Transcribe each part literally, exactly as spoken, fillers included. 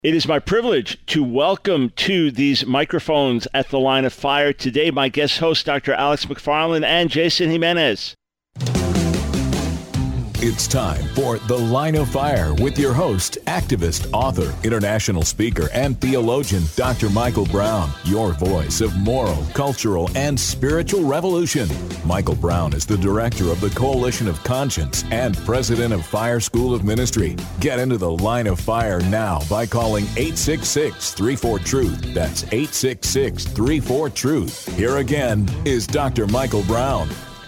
It is my privilege to welcome to these microphones at the Line of Fire today my guest hosts, Doctor Alex McFarland and Jason Jimenez. It's time for The Line of Fire with your host, activist, author, international speaker, and theologian, Doctor Michael Brown, your voice of moral, cultural, and spiritual revolution. Michael Brown is the director of the Coalition of Conscience and president of Fire School of Ministry. Get into The Line of Fire now by calling eight six six, three four, truth. That's eight six six, three four, truth. Here again is Doctor Michael Brown.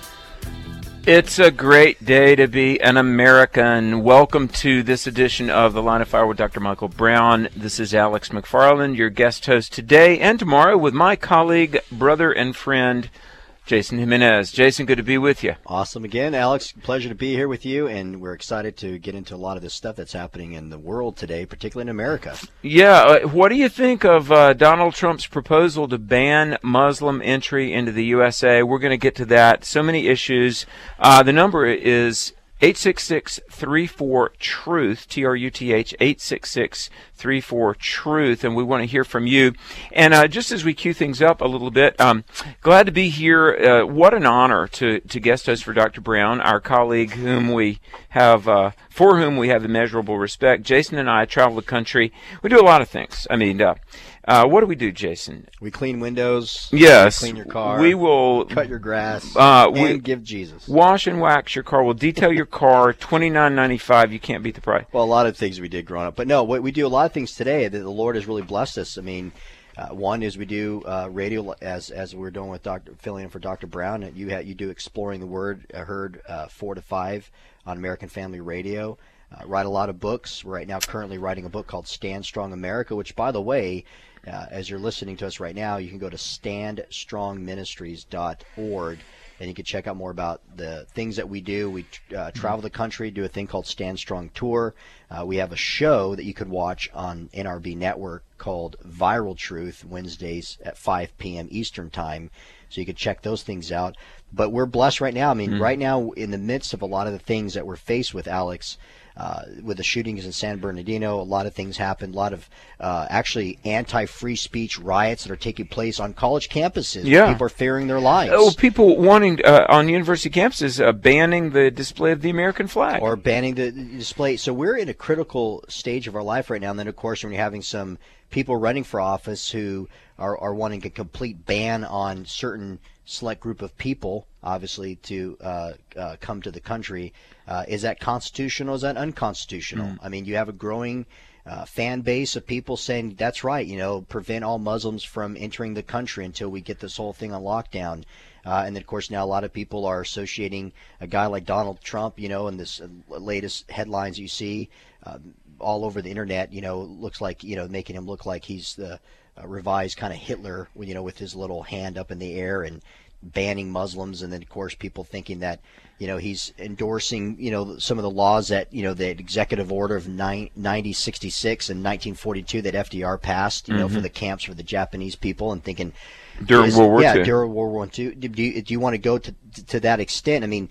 It's a great day to be an American. Welcome to this edition of The Line of Fire with Doctor Michael Brown. This is Alex McFarland, your guest host today and tomorrow with my colleague, brother, and friend, Jason Jimenez. Jason, good to be with you. Awesome again, Alex. Pleasure to be here with you, and we're excited to get into a lot of this stuff that's happening in the world today, particularly in America. Yeah, uh, what do you think of uh, Donald Trump's proposal to ban Muslim entry into the U S A? We're going to get to that. So many issues. Uh, the number is eight six six, three four, truth, T R U T H, eight six six, three four, truth, and we want to hear from you. And uh, just as we cue things up a little bit, um, glad to be here. Uh, what an honor to, to guest host for Doctor Brown, our colleague whom we have, uh, for whom we have immeasurable respect. Jason and I travel the country. We do a lot of things. I mean, uh, Uh, what do we do, Jason? We clean windows. Yes. We clean your car. We will cut your grass. Uh, and we give Jesus. Wash and wax your car. We'll detail your car. twenty-nine ninety-five. You can't beat the price. Well, a lot of things we did growing up, but no, what we do a lot of things today that the Lord has really blessed us. I mean, uh, one is we do uh, radio as as we're doing with Doctor filling in for Doctor Brown. You ha- you do Exploring the Word. I heard uh, four to five on American Family Radio. Uh, write a lot of books. We're right now currently writing a book called Stand Strong America, which, by the way, Uh, as you're listening to us right now, you can go to stand strong ministries dot org, and you can check out more about the things that we do. We uh, travel the country, do a thing called Stand Strong Tour. Uh, we have a show that you could watch on N R B Network called Viral Truth, Wednesdays at five p.m. Eastern Time, so you could check those things out. But we're blessed right now. I mean, mm-hmm. right now, in the midst of a lot of the things that we're faced with, Alex, Uh, with the shootings in San Bernardino, a lot of things happened. A lot of uh, actually anti-free speech riots that are taking place on college campuses. Yeah. People are fearing their lives. Oh, people wanting uh, on university campuses uh, banning the display of the American flag. Or banning the display. So we're in a critical stage of our life right now. And then, of course, when you're having some people running for office who are, are wanting a complete ban on certain select group of people, obviously, to uh, uh, come to the country. Uh, is that constitutional? Is that unconstitutional? Mm. I mean, you have a growing uh, fan base of people saying, that's right, you know, prevent all Muslims from entering the country until we get this whole thing on lockdown. Uh, and then, of course, now a lot of people are associating a guy like Donald Trump, you know, in this uh, latest headlines you see uh, all over the internet, you know, looks like, you know, making him look like he's the uh, revised kind of Hitler, you know, with his little hand up in the air and banning Muslims. And then, of course, people thinking that, you know, he's endorsing, you know, some of the laws that, you know, the executive order of nineteen sixty-six and nineteen forty-two that F D R passed, you mm-hmm. know, for the camps for the Japanese people, and thinking during is, World War yeah, Two. during World War Two. Do you, do you want to go to to that extent? I mean,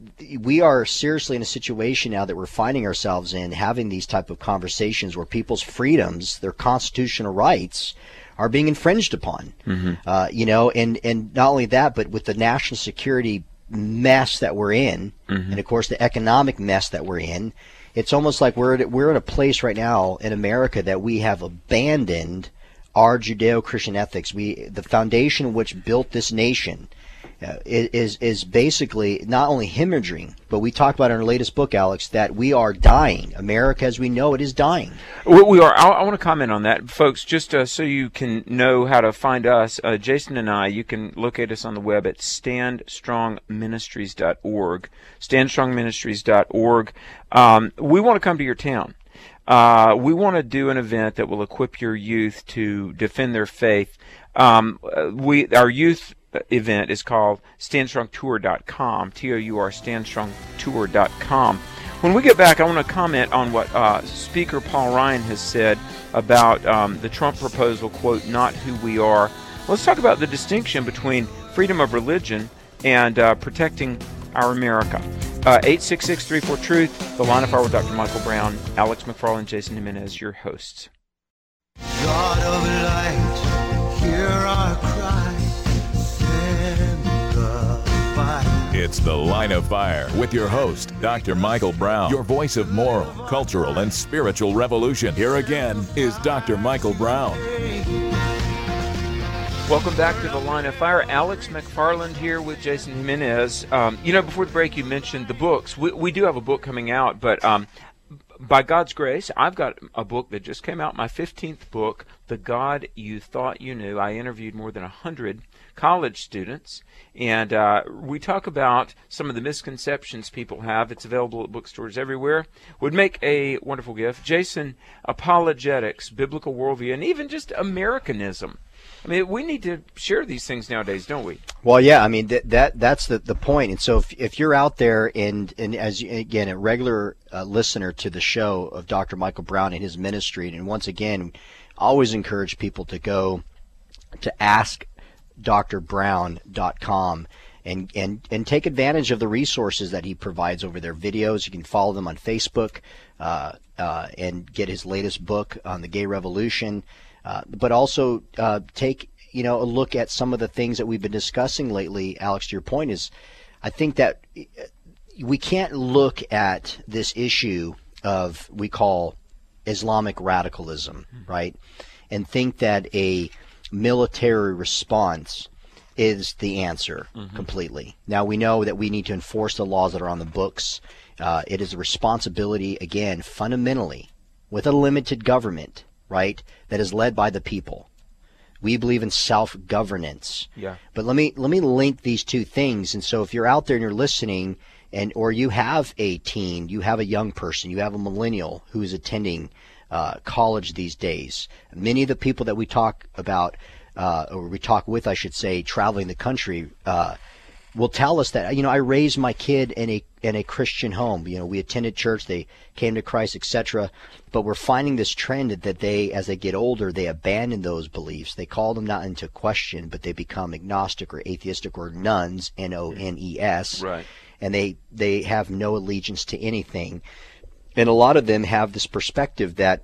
we are seriously in a situation now that we're finding ourselves in, having these type of conversations where people's freedoms, their constitutional rights, are being infringed upon. Mm-hmm. Uh, you know, and, and not only that, but with the national security mess that we're in, mm-hmm. and of course the economic mess that we're in, it's almost like we're at, we're at a place right now in America that we have abandoned our Judeo-Christian ethics. We, the foundation which built this nation, uh, is is basically not only hemorrhaging, but we talked about in our latest book, Alex, that we are dying. America, as we know it, is dying. We, we are. I, I want to comment on that, folks, just uh, so you can know how to find us. Uh, Jason and I, you can locate us on the web at stand strong ministries dot org. stand strong ministries dot org. Um, we want to come to your town. Uh, we want to do an event that will equip your youth to defend their faith. Um, we, our youth event is called stand strong tour dot com, T O U R, stand strong tour dot com. When we get back, I want to comment on what uh, Speaker Paul Ryan has said about um, the Trump proposal, quote, not who we are. Let's talk about the distinction between freedom of religion and uh, protecting our America. Uh, eight six six, three four, truth, The Line of Fire with Doctor Michael Brown, Alex McFarland, Jason Jimenez, your hosts. God of light, hear our cry, send the fire. It's The Line of Fire with your host, Doctor Michael Brown, your voice of moral, cultural, and spiritual revolution. Here again is Doctor Michael Brown. Welcome back to The Line of Fire. Alex McFarland here with Jason Jimenez. Um, you know, before the break, you mentioned the books. We, we do have a book coming out, but um, by God's grace, I've got a book that just came out, my fifteenth book, The God You Thought You Knew. I interviewed more than one hundred college students, and uh, we talk about some of the misconceptions people have. It's available at bookstores everywhere. Would make a wonderful gift. Jason, apologetics, biblical worldview, and even just Americanism. I mean, we need to share these things nowadays, don't we? Well, yeah, I mean, that, that that's the, the point. And so if, if you're out there and, and as, you, again, a regular uh, listener to the show of Doctor Michael Brown and his ministry, and once again, I always encourage people to go to ask dr brown dot com and, and, and take advantage of the resources that he provides over there. Videos, you can follow them on Facebook uh, uh, and get his latest book on the gay revolution. Uh, but also uh, take, you know, a look at some of the things that we've been discussing lately. Alex, to your point is, I think that we can't look at this issue of we call Islamic radicalism, right, and think that a military response is the answer mm-hmm. completely. Now, we know that we need to enforce the laws that are on the books. Uh, it is a responsibility, again, fundamentally, with a limited government, right, that is led by the people. We believe in self-governance. Yeah. But let me let me link these two things. And so if you're out there and you're listening, and or you have a teen, you have a young person, you have a millennial who is attending uh, college these days. Many of the people that we talk about, uh, or we talk with, I should say, traveling the country, uh, will tell us that, you know, I raised my kid in a in a Christian home. You know, we attended church, they came to Christ, et cetera. But we're finding this trend that they, as they get older, they abandon those beliefs. They call them not into question, but they become agnostic or atheistic or nuns, N O N E S. Right. And they, they have no allegiance to anything. And a lot of them have this perspective that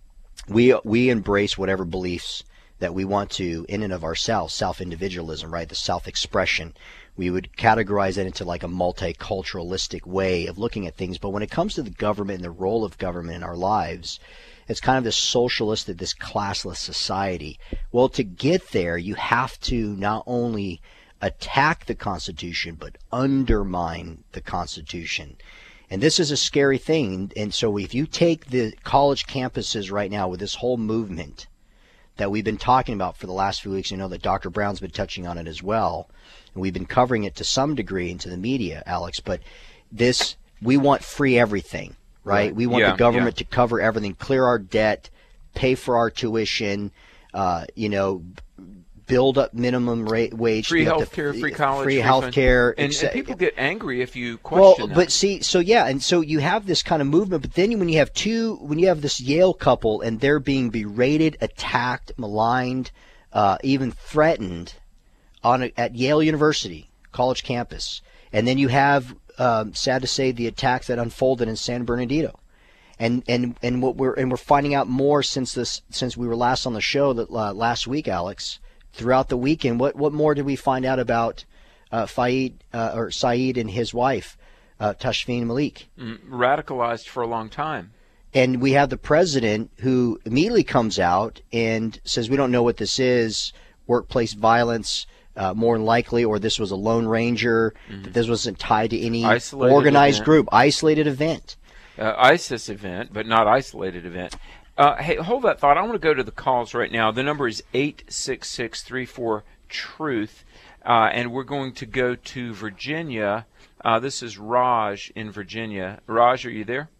we we embrace whatever beliefs that we want to in and of ourselves, self-individualism, right, the self-expression. We would categorize that into like a multiculturalistic way of looking at things. But when it comes to the government and the role of government in our lives, it's kind of this socialistic, this classless society. Well, to get there, you have to not only attack the Constitution, but undermine the Constitution. And this is a scary thing. And so if you take the college campuses right now with this whole movement that we've been talking about for the last few weeks, you know that Doctor Brown's been touching on it as well, and we've been covering it to some degree into the media, Alex, but this, we want free everything, right? right. We want yeah, the government yeah. to cover everything, clear our debt, pay for our tuition, uh, you know, build up minimum rate wage, free health care, free college, free health care, and, and people get angry if you question well, that. But see, so yeah, and so you have this kind of movement, but then when you have two, when you have this Yale couple and they're being berated, attacked, maligned, uh, even threatened on a, at Yale University college campus, and then you have, um, sad to say, the attacks that unfolded in San Bernardino. And and and what we're and we're finding out more since this since we were last on the show that uh, last week, Alex. Throughout the weekend, what what more did we find out about uh, Fayed uh, or Saeed and his wife, uh, Tashfeen Malik? Mm, radicalized for a long time. And we have the president who immediately comes out and says, we don't know what this is, workplace violence, uh, more than likely, or this was a Lone Ranger, mm-hmm. that this wasn't tied to any isolated organized event. group, isolated event. Uh, ISIS event, but not isolated event. Uh, hey, hold that thought. I want to go to the calls right now. The number is eight six six, three four, TRUTH, uh, and we're going to go to Virginia. Uh, this is Raj in Virginia. Raj, are you there?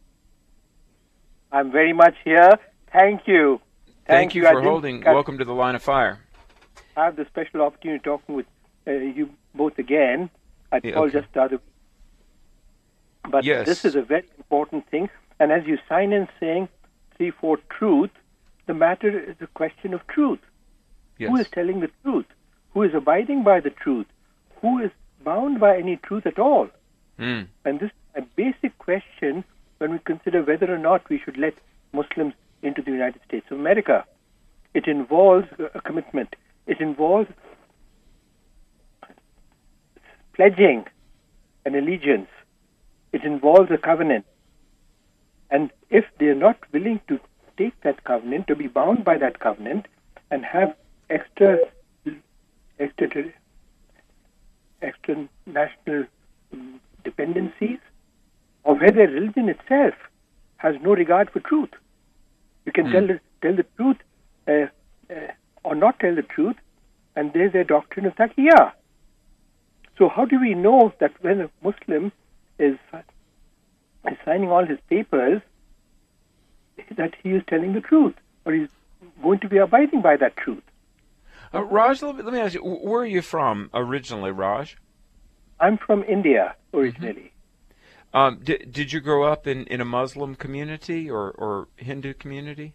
I'm very much here. Thank you. Thank, Thank you you for holding. Welcome to the Line of Fire. I have the special opportunity talking with uh, you both again. I yeah, called okay. just the other. But yes. This is a very important thing. And as you sign in saying three four truth, the matter is a question of truth. Yes. Who is telling the truth? Who is abiding by the truth? Who is bound by any truth at all? Mm. And this is a basic question when we consider whether or not we should let Muslims into the United States of America. It involves a commitment. It involves pledging an allegiance. It involves a covenant. And if they're not willing to take that covenant, to be bound by that covenant, and have extra, extra, extra national dependencies, or where their religion itself has no regard for truth. You can mm. tell the, tell the truth uh, uh, or not tell the truth, and there's a doctrine of taqiyya. So how do we know that when a Muslim is, is signing all his papers, that he is telling the truth, or he's going to be abiding by that truth? Uh, Raj, let me, let me ask you, where are you from originally, Raj? I'm from India originally. Mm-hmm. Um, did, did you grow up in, in a Muslim community or, or Hindu community?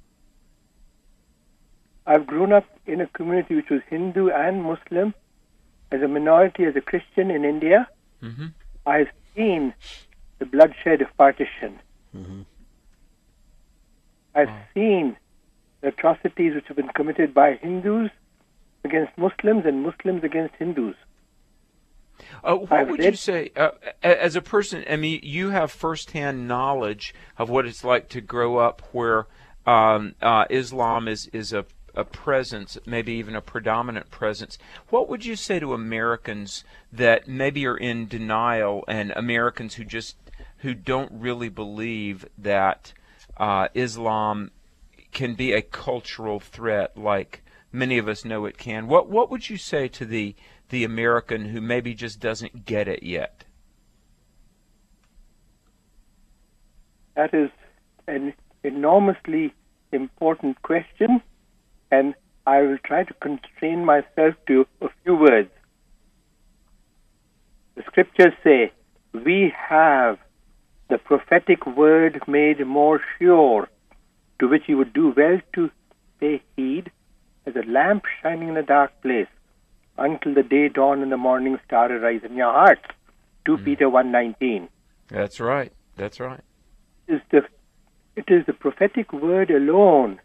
I've grown up in a community which was Hindu and Muslim, as a minority, as a Christian in India. Mm-hmm. I've seen the bloodshed of partition. Mm-hmm. I've wow. seen the atrocities which have been committed by Hindus against Muslims and Muslims against Hindus. Uh, what I've would read, you say, uh, as a person, I mean, you have firsthand knowledge of what it's like to grow up where um, uh, Islam is, is a, a presence, maybe even a predominant presence. What would you say to Americans that maybe are in denial, and Americans who just who don't really believe that uh, Islam can be a cultural threat like many of us know it can? What what would you say to the the American who maybe just doesn't get it yet? That is an enormously important question, and I will try to constrain myself to a few words. The scriptures say, we have the prophetic word made more sure, to which you would do well to pay heed, as a lamp shining in a dark place, until the day dawn and the morning star arise in your hearts. Second mm. Peter one nineteen. That's right. That's right. It is the, it is the prophetic word alone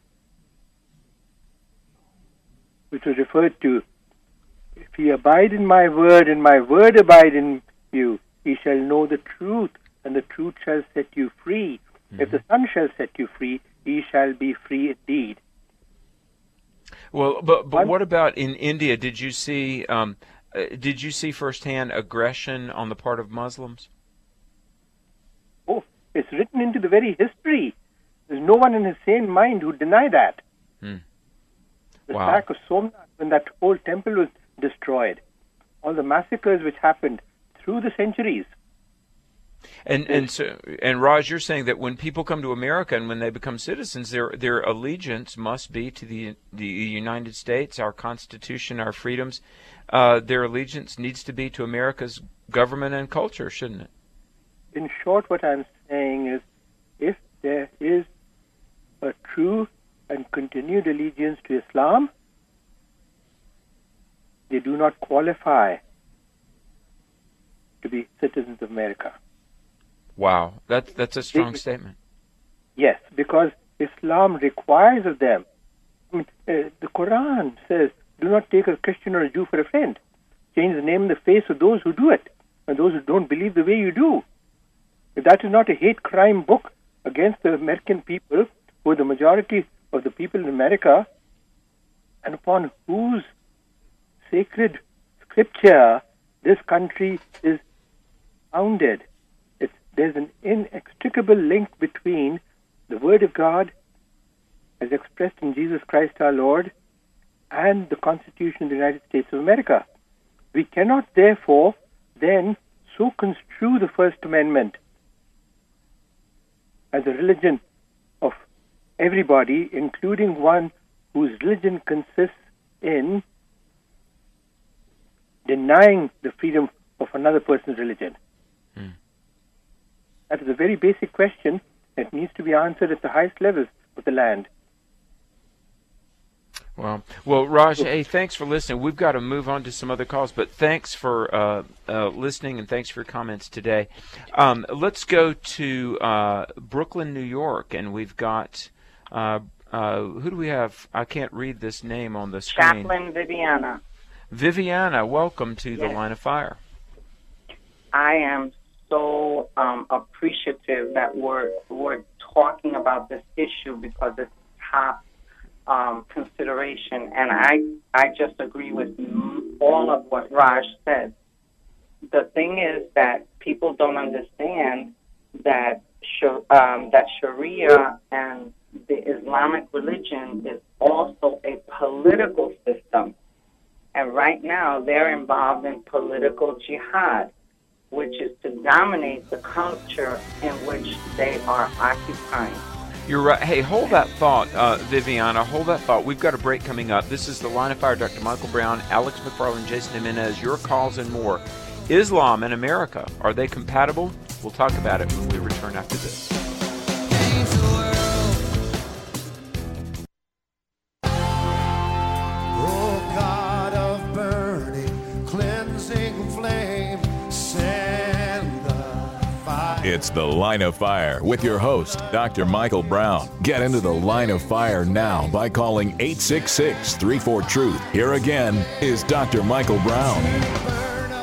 which was referred to. If ye abide in my word, and my word abide in you, ye shall know the truth, and the truth shall set you free. Mm-hmm. If the Son shall set you free, ye shall be free indeed. Well, but but what about in India? Did you see um, uh, did you see firsthand aggression on the part of Muslims? Oh, it's written into the very history. There's no one in his sane mind who deny that. Hmm. The wow. sack of Somnath, when that whole temple was destroyed, all the massacres which happened through the centuries. And and so and Raj, you're saying that when people come to America and when they become citizens, their their allegiance must be to the the United States, our Constitution, our freedoms. Uh, their allegiance needs to be to America's government and culture, shouldn't it? In short, what I'm saying is, if there is a true and continued allegiance to Islam, they do not qualify to be citizens of America. Wow, that's that's a strong they, statement. Yes, because Islam requires of them. I mean, uh, the Quran says, "Do not take a Christian or a Jew for a friend. Change the name and the face of those who do it, and those who don't believe the way you do." If that is not a hate crime book against the American people, who are the majority of the people in America, and upon whose sacred scripture this country is founded. It's, there's an inextricable link between the Word of God, as expressed in Jesus Christ our Lord, and the Constitution of the United States of America. We cannot, therefore, then so construe the First Amendment as a religion of everybody, including one whose religion consists in denying the freedom of another person's religion. Hmm. That is a very basic question that needs to be answered at the highest levels of the land. Well, well, Raj, hey, thanks for listening. We've got to move on to some other calls, but thanks for uh, uh, listening and thanks for your comments today. Um, let's go to uh, Brooklyn, New York, and we've got uh, Uh, who do we have? I can't read this name on the screen. Chaplain Viviana. Viviana, welcome to the Yes. Line of Fire. I am so um, appreciative that we're we're talking about this issue because it's top um, consideration, and I I just agree with all of what Raj said. The thing is that people don't understand that um, that Sharia and the Islamic religion is also a political system, and right now they're involved in political jihad, which is to dominate the culture in which they are occupying. You're right. Hey, hold that thought, uh, Viviana. Hold that thought. We've got a break coming up. This is the Line of Fire. Doctor Michael Brown, Alex McFarland, Jason Jimenez. Your calls and more. Islam and America, are they compatible? We'll talk about it when we return after this. Oh, God of burning, cleansing flame, send the fire. It's the Line of Fire with your host, Doctor Michael Brown. Get into the Line of Fire now by calling eight six six, three four, truth. Here again is Doctor Michael Brown.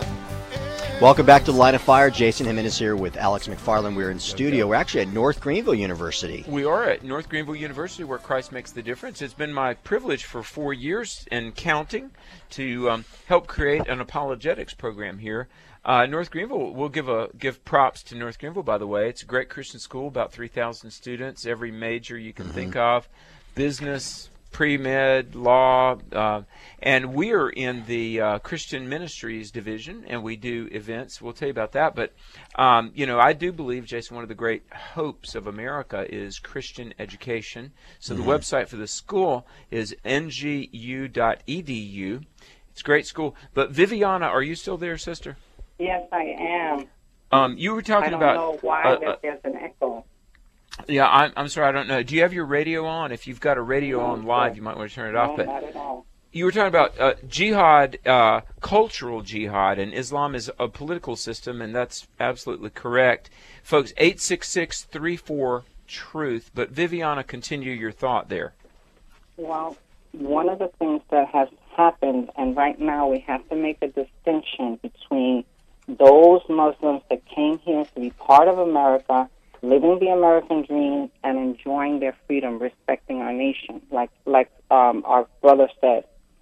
Welcome back to the Line of Fire. Jason Jimenez here with Alex McFarland. We're in studio. We're actually at North Greenville University. We are at North Greenville University, where Christ makes the difference. It's been my privilege for four years and counting to um, help create an apologetics program here. Uh, North Greenville, we'll give a give props to North Greenville, by the way. It's a great Christian school, about three thousand students, every major you can mm-hmm. think of, business, pre-med, law, uh, and we're in the uh, Christian Ministries division, and we do events. We'll tell you about that. But, um, you know, I do believe, Jason, one of the great hopes of America is Christian education. So mm-hmm. the website for the school is N G U dot E D U. It's a great school. But, Viviana, are you still there, sister? Yes, I am. Um, you were talking I don't about... know why uh, that there's an echo. Yeah, I'm, I'm sorry, I don't know. Do you have your radio on? If you've got a radio on live, you might want to turn it off. No, but not at all. You were talking about uh, jihad, uh, cultural jihad, and Islam is a political system, and that's absolutely correct. Folks, eight six six, three four, truth. But Viviana, continue your thought there. Well, one of the things that has happened, and right now we have to make a distinction between those Muslims that came here to be part of America, living the American dream, and enjoying their freedom, respecting our nation. Like like um, our brother said,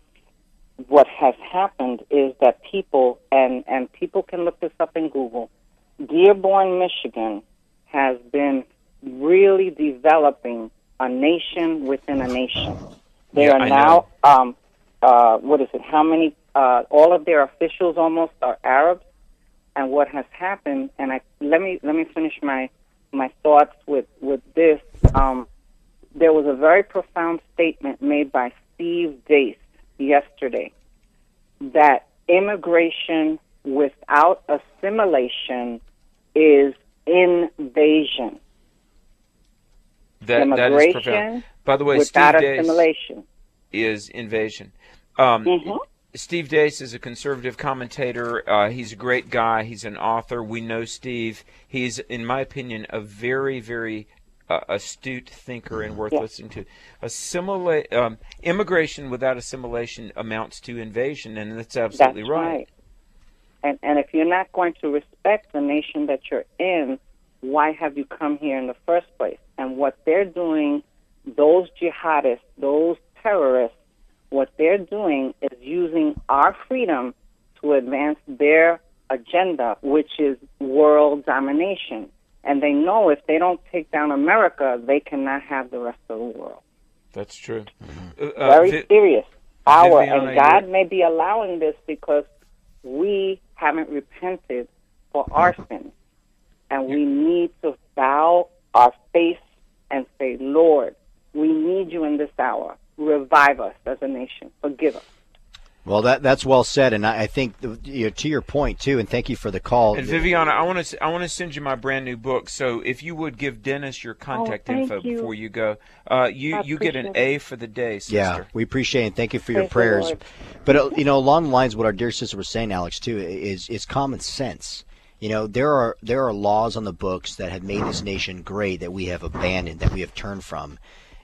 what has happened is that people, and, and people can look this up in Google, Dearborn, Michigan has been really developing a nation within a nation. They Yeah, are I now, um, uh, what is it, how many, uh, all of their officials almost are Arabs. And what has happened, and I let me let me finish my my thoughts with with this. Um, there was a very profound statement made by Steve Deace yesterday that immigration without assimilation is invasion. That, immigration that is profound. By the way, without Steve assimilation Deace is invasion. Um, mm-hmm. Steve Deace is a conservative commentator. Uh, he's a great guy. He's an author. We know Steve. He's, in my opinion, a very, very uh, astute thinker and worth yeah. listening to. Assimilate, um, immigration without assimilation amounts to invasion, and that's absolutely That's right. right. And and if you're not going to respect the nation that you're in, why have you come here in the first place? And what they're doing, those jihadists, those terrorists, what they're doing is using our freedom to advance their agenda, which is world domination. And they know if they don't take down America, they cannot have the rest of the world. That's true. Uh, Very Vi- serious. Our, Viviana, and God you're- may be allowing this because we haven't repented for our sins. And we need to bow our face and say, Lord, we need you in this hour. Revive us as a nation. Forgive us. Well, that that's well said, and I, I think the, you know, to your point too. And thank you for the call. And Viviana, I want to I want to send you my brand new book. So if you would give Dennis your contact Oh, thank info you. before you go, uh, you I you get an appreciate A for the day, sister. Yeah, we appreciate it. Thank you for your Praise the prayers. Lord. But uh, you know, along the lines of what our dear sister was saying, Alex, too, is is common sense. You know, there are there are laws on the books that have made this nation great that we have abandoned, that we have turned from.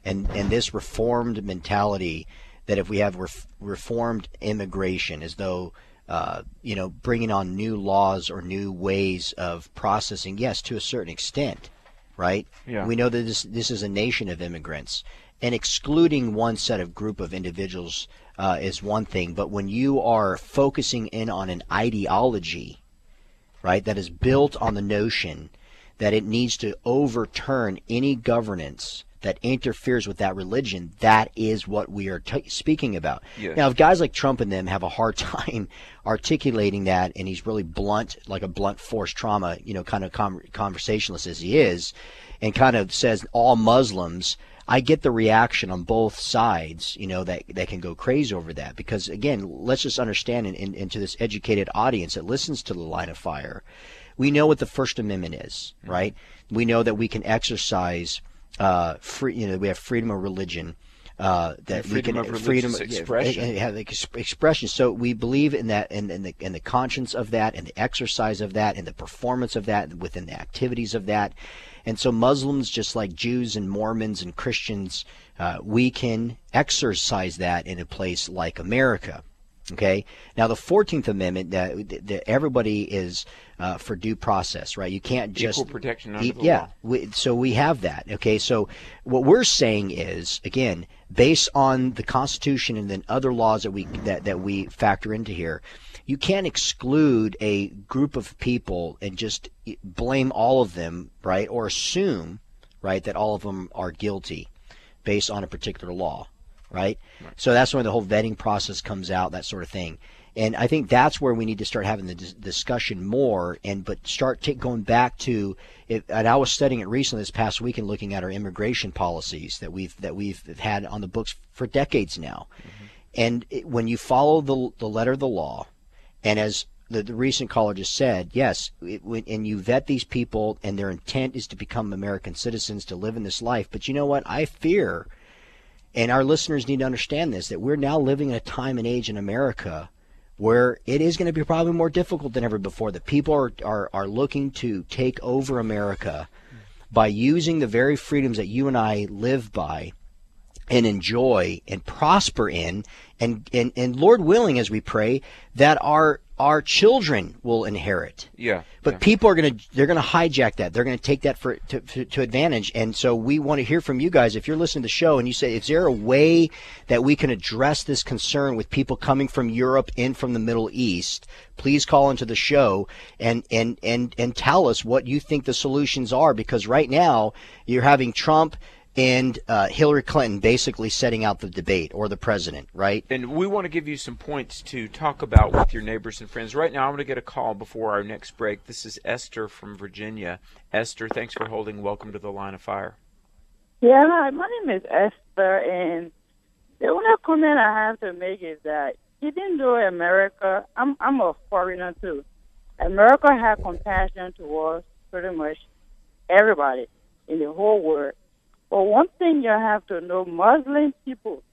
and and this reformed mentality that if we have ref, reformed immigration, as though uh, you know, bringing on new laws or new ways of processing, yes, to a certain extent, right? Yeah. We know that this this is a nation of immigrants, and excluding one set of group of individuals uh, is one thing, but when you are focusing in on an ideology, right, that is built on the notion that it needs to overturn any governance that interferes with that religion, that is what we are t- speaking about. Yes. Now, if guys like Trump and them have a hard time articulating that, and he's really blunt, like a blunt force trauma, you know, kind of com- conversationalist as he is, and kind of says all Muslims, I get the reaction on both sides, you know, that, that can go crazy over that. Because, again, let's just understand, and in, in, into this educated audience that listens to the Line of Fire, we know what the First Amendment is, mm-hmm. right? We know that we can exercise uh, free, you know, we have freedom of religion. Uh, that freedom we can of freedom expression. Yeah, have expression. So we believe in that, and in, in the in the conscience of that, and the exercise of that, and the performance of that, within the activities of that. And so Muslims, just like Jews and Mormons and Christians, uh, we can exercise that in a place like America. Okay. Now the fourteenth Amendment, that, that everybody is uh, for due process, right? You can't just equal protection under the yeah. law. We, so we have that. Okay. So what we're saying is, again, based on the Constitution and then other laws that we that, that we factor into here, you can't exclude a group of people and just blame all of them, right? Or assume, right, that all of them are guilty based on a particular law. Right? right? So that's when the whole vetting process comes out, that sort of thing. And I think that's where we need to start having the dis- discussion more, and but start t- going back to it. And I was studying it recently this past week and looking at our immigration policies that we've that we've had on the books for decades now. Mm-hmm. And it, when you follow the the letter of the law, and as the, the recent caller just said, yes, it, when, and you vet these people, and their intent is to become American citizens, to live in this life. But you know what? I fear, and our listeners need to understand this, that we're now living in a time and age in America where it is going to be probably more difficult than ever before. That people are, are, are looking to take over America by using the very freedoms that you and I live by and enjoy and prosper in, and, and, and Lord willing, as we pray, that our our children will inherit. Yeah. But yeah. people are going to they're going to hijack that. They're going to take that for to, to, to advantage. And so we want to hear from you guys. If you're listening to the show and you say, is there a way that we can address this concern with people coming from Europe and from the Middle East? Please call into the show and and and and tell us what you think the solutions are, because right now you're having Trump and uh, Hillary Clinton basically setting out the debate, or the president, right? And we want to give you some points to talk about with your neighbors and friends. Right now, I'm going to get a call before our next break. This is Esther from Virginia. Esther, thanks for holding. Welcome to the Line of Fire. Yeah, hi, my name is Esther, and the only comment I have to make is that even though America, I'm, I'm a foreigner too, America has compassion towards pretty much everybody in the whole world. But one thing you have to know, Muslim people,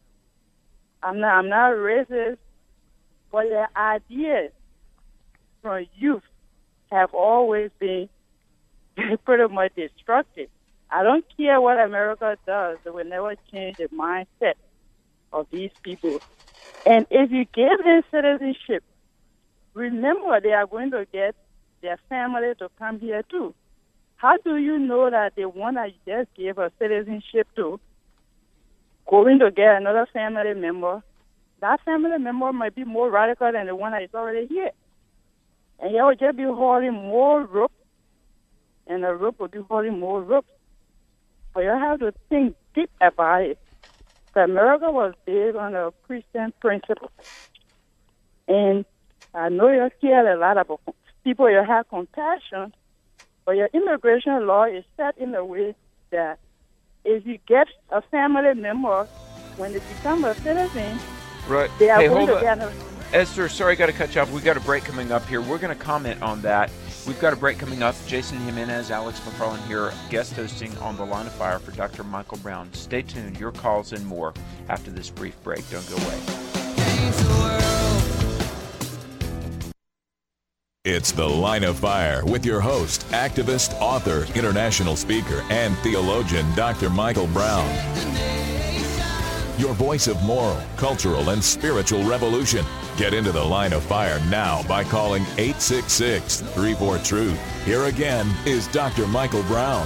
I'm not, I'm not racist, but their ideas from youth have always been pretty much destructive. I don't care what America does, they will never change the mindset of these people. And if you give them citizenship, remember they are going to get their family to come here too. How do you know that the one that you just gave a citizenship to going to get another family member, that family member might be more radical than the one that is already here? And you will just be holding more rope, and the rope will be holding more ropes. But you have to think deep about it. So America was based on a Christian principle. And I know you care a lot about people, you have compassion. But your immigration law is set in a way that if you get a family member, when they become a citizen, right. they are hey, going hold to on. get a... Esther, sorry, got to cut you off. We've got a break coming up here. We're going to comment on that. We've got a break coming up. Jason Jimenez, Alex McFarland here, guest hosting on The Line of Fire for Doctor Michael Brown. Stay tuned. Your calls and more after this brief break. Don't go away. It's The Line of Fire with your host, activist, author, international speaker, and theologian, Doctor Michael Brown. your voice of moral, cultural, and spiritual revolution. Get into the Line of Fire now by calling eight six six, three four, truth. Here again is Doctor Michael Brown.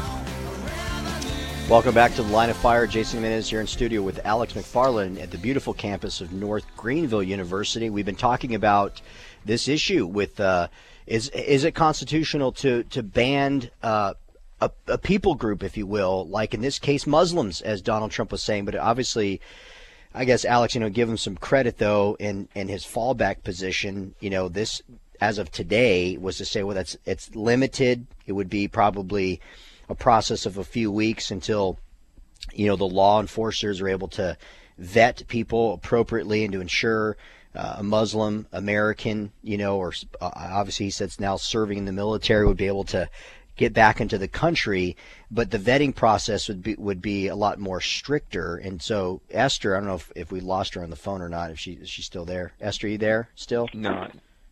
Welcome back to the Line of Fire. Jason Jimenez here in studio with Alex McFarland at the beautiful campus of North Greenville University. We've been talking about this issue with uh, is is it constitutional to to ban uh, a, a people group, if you will, like in this case Muslims, as Donald Trump was saying. But obviously, I guess, Alex, you know, give him some credit though in in his fallback position. You know, this as of today was to say, well, that's it's limited. It would be probably a process of a few weeks until, you know, the law enforcers are able to vet people appropriately and to ensure uh, a Muslim American, you know, or uh, obviously he says now serving in the military would be able to get back into the country, but the vetting process would be would be a lot more stricter. And so Esther, I don't know if, if we lost her on the phone or not, if she is she still there? Esther, are you there still? No.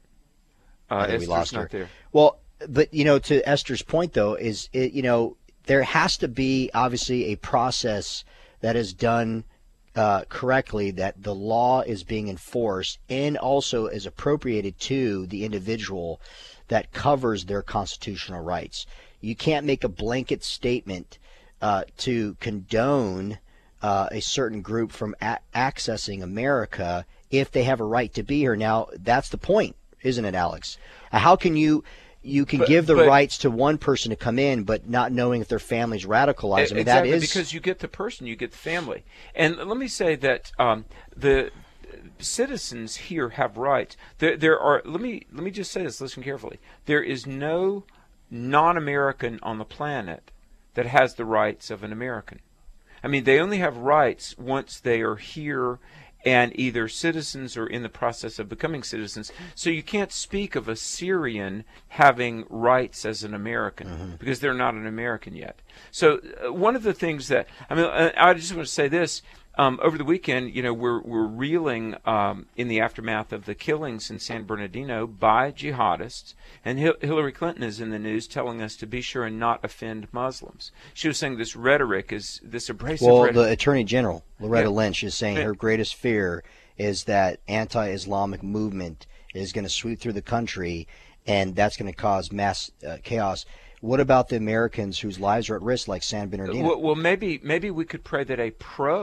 Uh, I think Esther's we lost not her. There. Well, but, you know, to Esther's point, though, is, it, you know, there has to be obviously a process that is done uh, correctly, that the law is being enforced and also is appropriated to the individual that covers their constitutional rights. You can't make a blanket statement uh, to condone uh, a certain group from a- accessing America if they have a right to be here. Now, that's the point, isn't it, Alex? How can you... You can but, give the but, rights to one person to come in, but not knowing if their family's radicalized. I mean, exactly, that is because you get the person, you get the family. And let me say that um, the citizens here have rights. There, there are. Let me let me just say this. Listen carefully. There is no non-American on the planet that has the rights of an American. I mean, they only have rights once they are here and either citizens or in the process of becoming citizens. So you can't speak of a Syrian having rights as an American mm-hmm. because they're not an American yet. So uh, one of the things that, I mean, uh, I just want to say this. Um, over the weekend, you know, we're we're reeling um, in the aftermath of the killings in San Bernardino by jihadists, and Hil- Hillary Clinton is in the news telling us to be sure and not offend Muslims. She was saying this rhetoric is this abrasive well, rhetoric. Well, the Attorney General, Loretta yeah. Lynch, is saying her greatest fear is that anti-Islamic movement is going to sweep through the country, and that's going to cause mass uh, chaos. What about the Americans whose lives are at risk, like San Bernardino? Well, well maybe maybe we could pray that a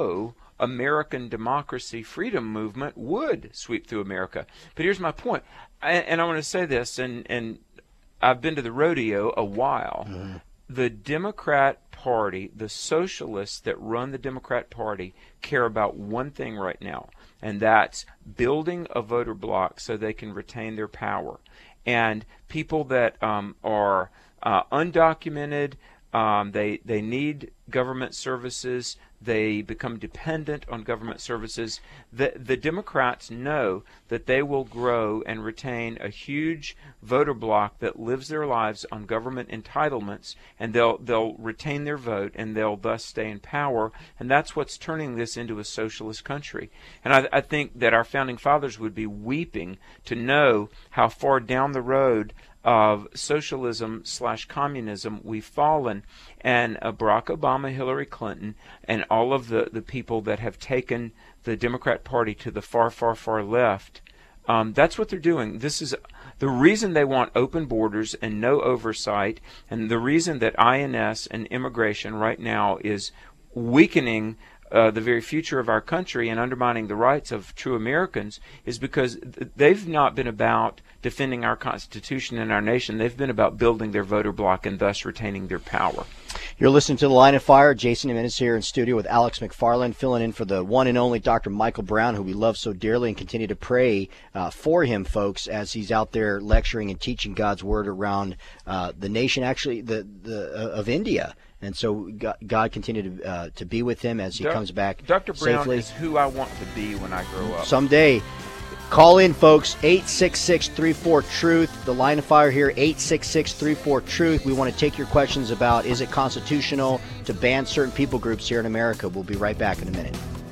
pro-American democracy freedom movement would sweep through America. But here's my point, I, and I want to say this, and, and I've been to the rodeo a while. Mm-hmm. The Democrat Party, the socialists that run the Democrat Party, care about one thing right now, and that's building a voter bloc so they can retain their power. And people that um, are Uh, undocumented, um, they they need government services, they become dependent on government services. The, the Democrats know that they will grow and retain a huge voter bloc that lives their lives on government entitlements, and they'll they'll retain their vote, and they'll thus stay in power, and that's what's turning this into a socialist country. And I, I think that our founding fathers would be weeping to know how far down the road of socialism slash communism we've fallen, and uh, Barack Obama, Hillary Clinton, and all of the, the people that have taken the Democrat Party to the far, far, far left, um, that's what they're doing. This is the reason they want open borders and no oversight, and the reason that I N S and immigration right now is weakening Uh, the very future of our country and undermining the rights of true Americans is because th- they've not been about defending our Constitution and our nation. They've been about building their voter bloc and thus retaining their power. You're listening to The Line of Fire. Jason Jimenez here in studio with Alex McFarland, filling in for the one and only Doctor Michael Brown, who we love so dearly, and continue to pray uh, for him, folks, as he's out there lecturing and teaching God's word around uh, the nation, actually, the, the uh, of India. And so God, God continue to uh, to be with him as he Do- comes back Doctor Brown safely. is who I want to be when I grow up. Someday. Call in, folks, eight six six, three four, truth. The Line of Fire here, eight six six, three four, truth. We want to take your questions about, is it constitutional to ban certain people groups here in America? We'll be right back in a minute.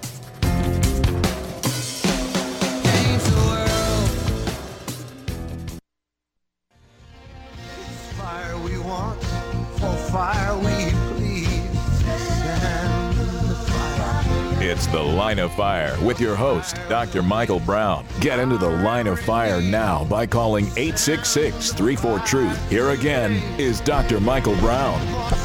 Fire we want, for fire we please. Stand the fire. It's the Line of Fire with your host, Doctor Michael Brown. Get into the Line of Fire now by calling eight six six, three four, TRUTH. Here again is Doctor Michael Brown.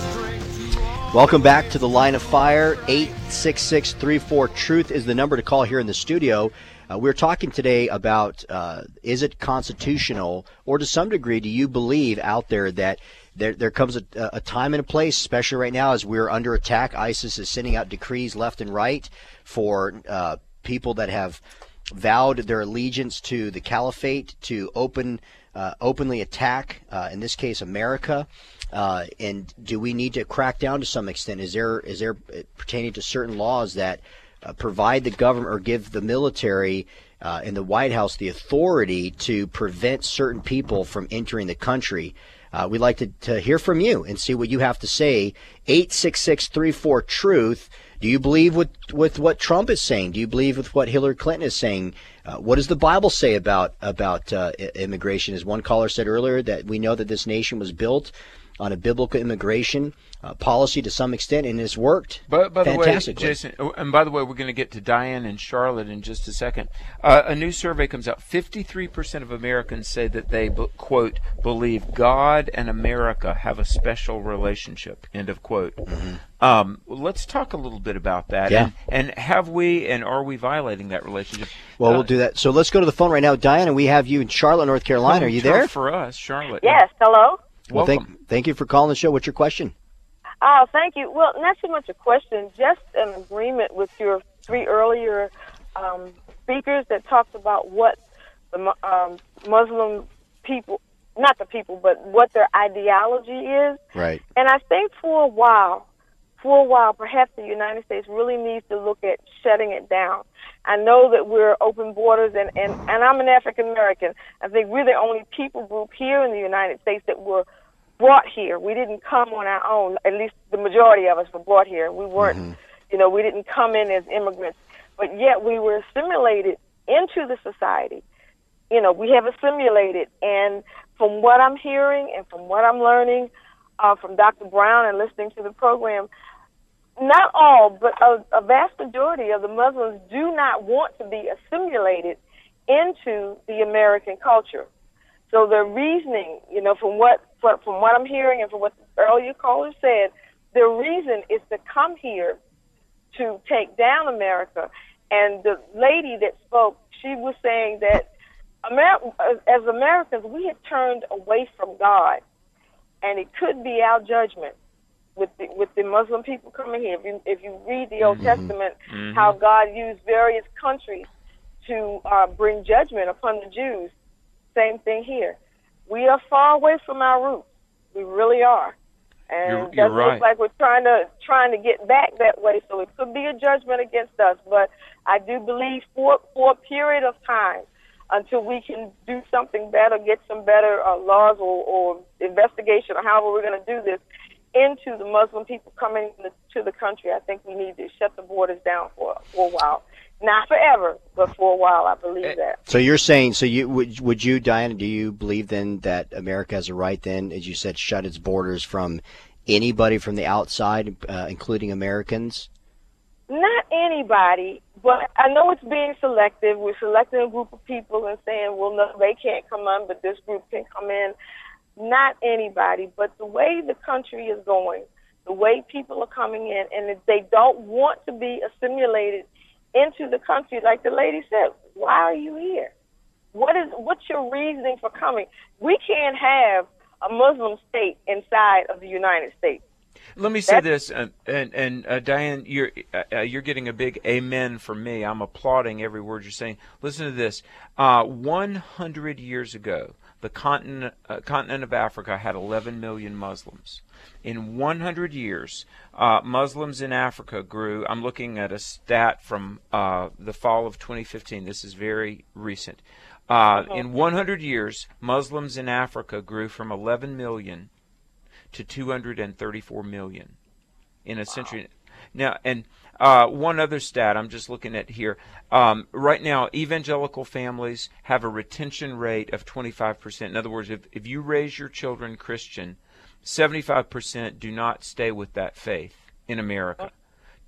Welcome back to the Line of Fire. eight six six, three four, TRUTH is the number to call here in the studio. Uh, we're talking today about uh, is it constitutional, or to some degree do you believe out there that there, there comes a, a time and a place, especially right now as we're under attack. ISIS is sending out decrees left and right for uh, people that have vowed their allegiance to the caliphate to open uh, openly attack, uh, in this case, America. Uh, and do we need to crack down to some extent? Is there is there pertaining to certain laws that uh, provide the government or give the military uh, and the White House the authority to prevent certain people from entering the country? Uh, we'd like to, to hear from you and see what you have to say. eight six six, three four, TRUTH. Do you believe with, with what Trump is saying? Do you believe with what Hillary Clinton is saying? Uh, what does the Bible say about about uh, immigration? As one caller said earlier, that we know that this nation was built on a biblical immigration uh, policy to some extent, and it's worked But by the way, fantastically. Jason, oh, and by the way, we're going to get to Diane and Charlotte in just a second. Uh, a new survey comes out. fifty-three percent of Americans say that they, quote, believe God and America have a special relationship, end of quote. Mm-hmm. Um, let's talk a little bit about that. Yeah. And, and have we and are we violating that relationship? Well, uh, we'll do that. So let's go to the phone right now. Diana, we have you in Charlotte, North Carolina. Are you there? For us, Charlotte. Yes, hello. Well, Welcome. thank, thank you for calling the show. What's your question? Oh, thank you. Well, not so much a question, just an agreement with your three earlier um, speakers that talked about what the um, Muslim people, not the people, but what their ideology is. Right. And I think for a while, for a while, perhaps the United States really needs to look at shutting it down. I know that we're open borders, and, and, and I'm an African American. I think we're the only people group here in the United States that were brought here. We didn't come on our own. At least the majority of us were brought here. We weren't, mm-hmm. you know, we didn't come in as immigrants, but yet we were assimilated into the society. You know, we have assimilated, and from what I'm hearing and from what I'm learning uh, from Doctor Brown and listening to the program, not all, but a, a vast majority of the Muslims do not want to be assimilated into the American culture. So their reasoning, you know, from what from what I'm hearing and from what the earlier caller said, their reason is to come here to take down America. And the lady that spoke, she was saying that Amer- as Americans, we have turned away from God, and it could be our judgment with the, with the Muslim people coming here. If you, if you read the Old mm-hmm. Testament, mm-hmm. how God used various countries to uh, bring judgment upon the Jews. Same thing here. We are far away from our roots. We really are. And you're, you're that right. looks like we're trying to trying to get back that way. So it could be a judgment against us. But I do believe for for a period of time, until we can do something better, get some better uh, laws or, or investigation, or however we're going to do this, into the Muslim people coming to the country, I think we need to shut the borders down for for a while. Not forever, but for a while, I believe that. So you're saying, so you would would you, Diana, do you believe then that America has a right then, as you said, shut its borders from anybody from the outside, uh, including Americans? Not anybody, but I know it's being selective. We're selecting a group of people and saying, well, no, they can't come in, but this group can come in. Not anybody, but the way the country is going, the way people are coming in, and if they don't want to be assimilated into the country, like the lady said, why are you here? What is what's your reasoning for coming? We can't have a Muslim state inside of the United States. Let me say That's, this, uh, and and uh, Diane, you're uh, you're getting a big amen from me. I'm applauding every word you're saying. Listen to this. Uh, one hundred years ago, the continent uh, continent of Africa had eleven million Muslims. In one hundred years, uh, Muslims in Africa grew. I'm looking at a stat from uh, the fall of twenty fifteen. This is very recent. Uh, okay. In one hundred years, Muslims in Africa grew from eleven million to two hundred thirty-four million in a wow. century. Now, and uh, one other stat I'm just looking at here. Um, right now, evangelical families have a retention rate of twenty-five percent. In other words, if, if you raise your children Christian, seventy-five percent do not stay with that faith in America.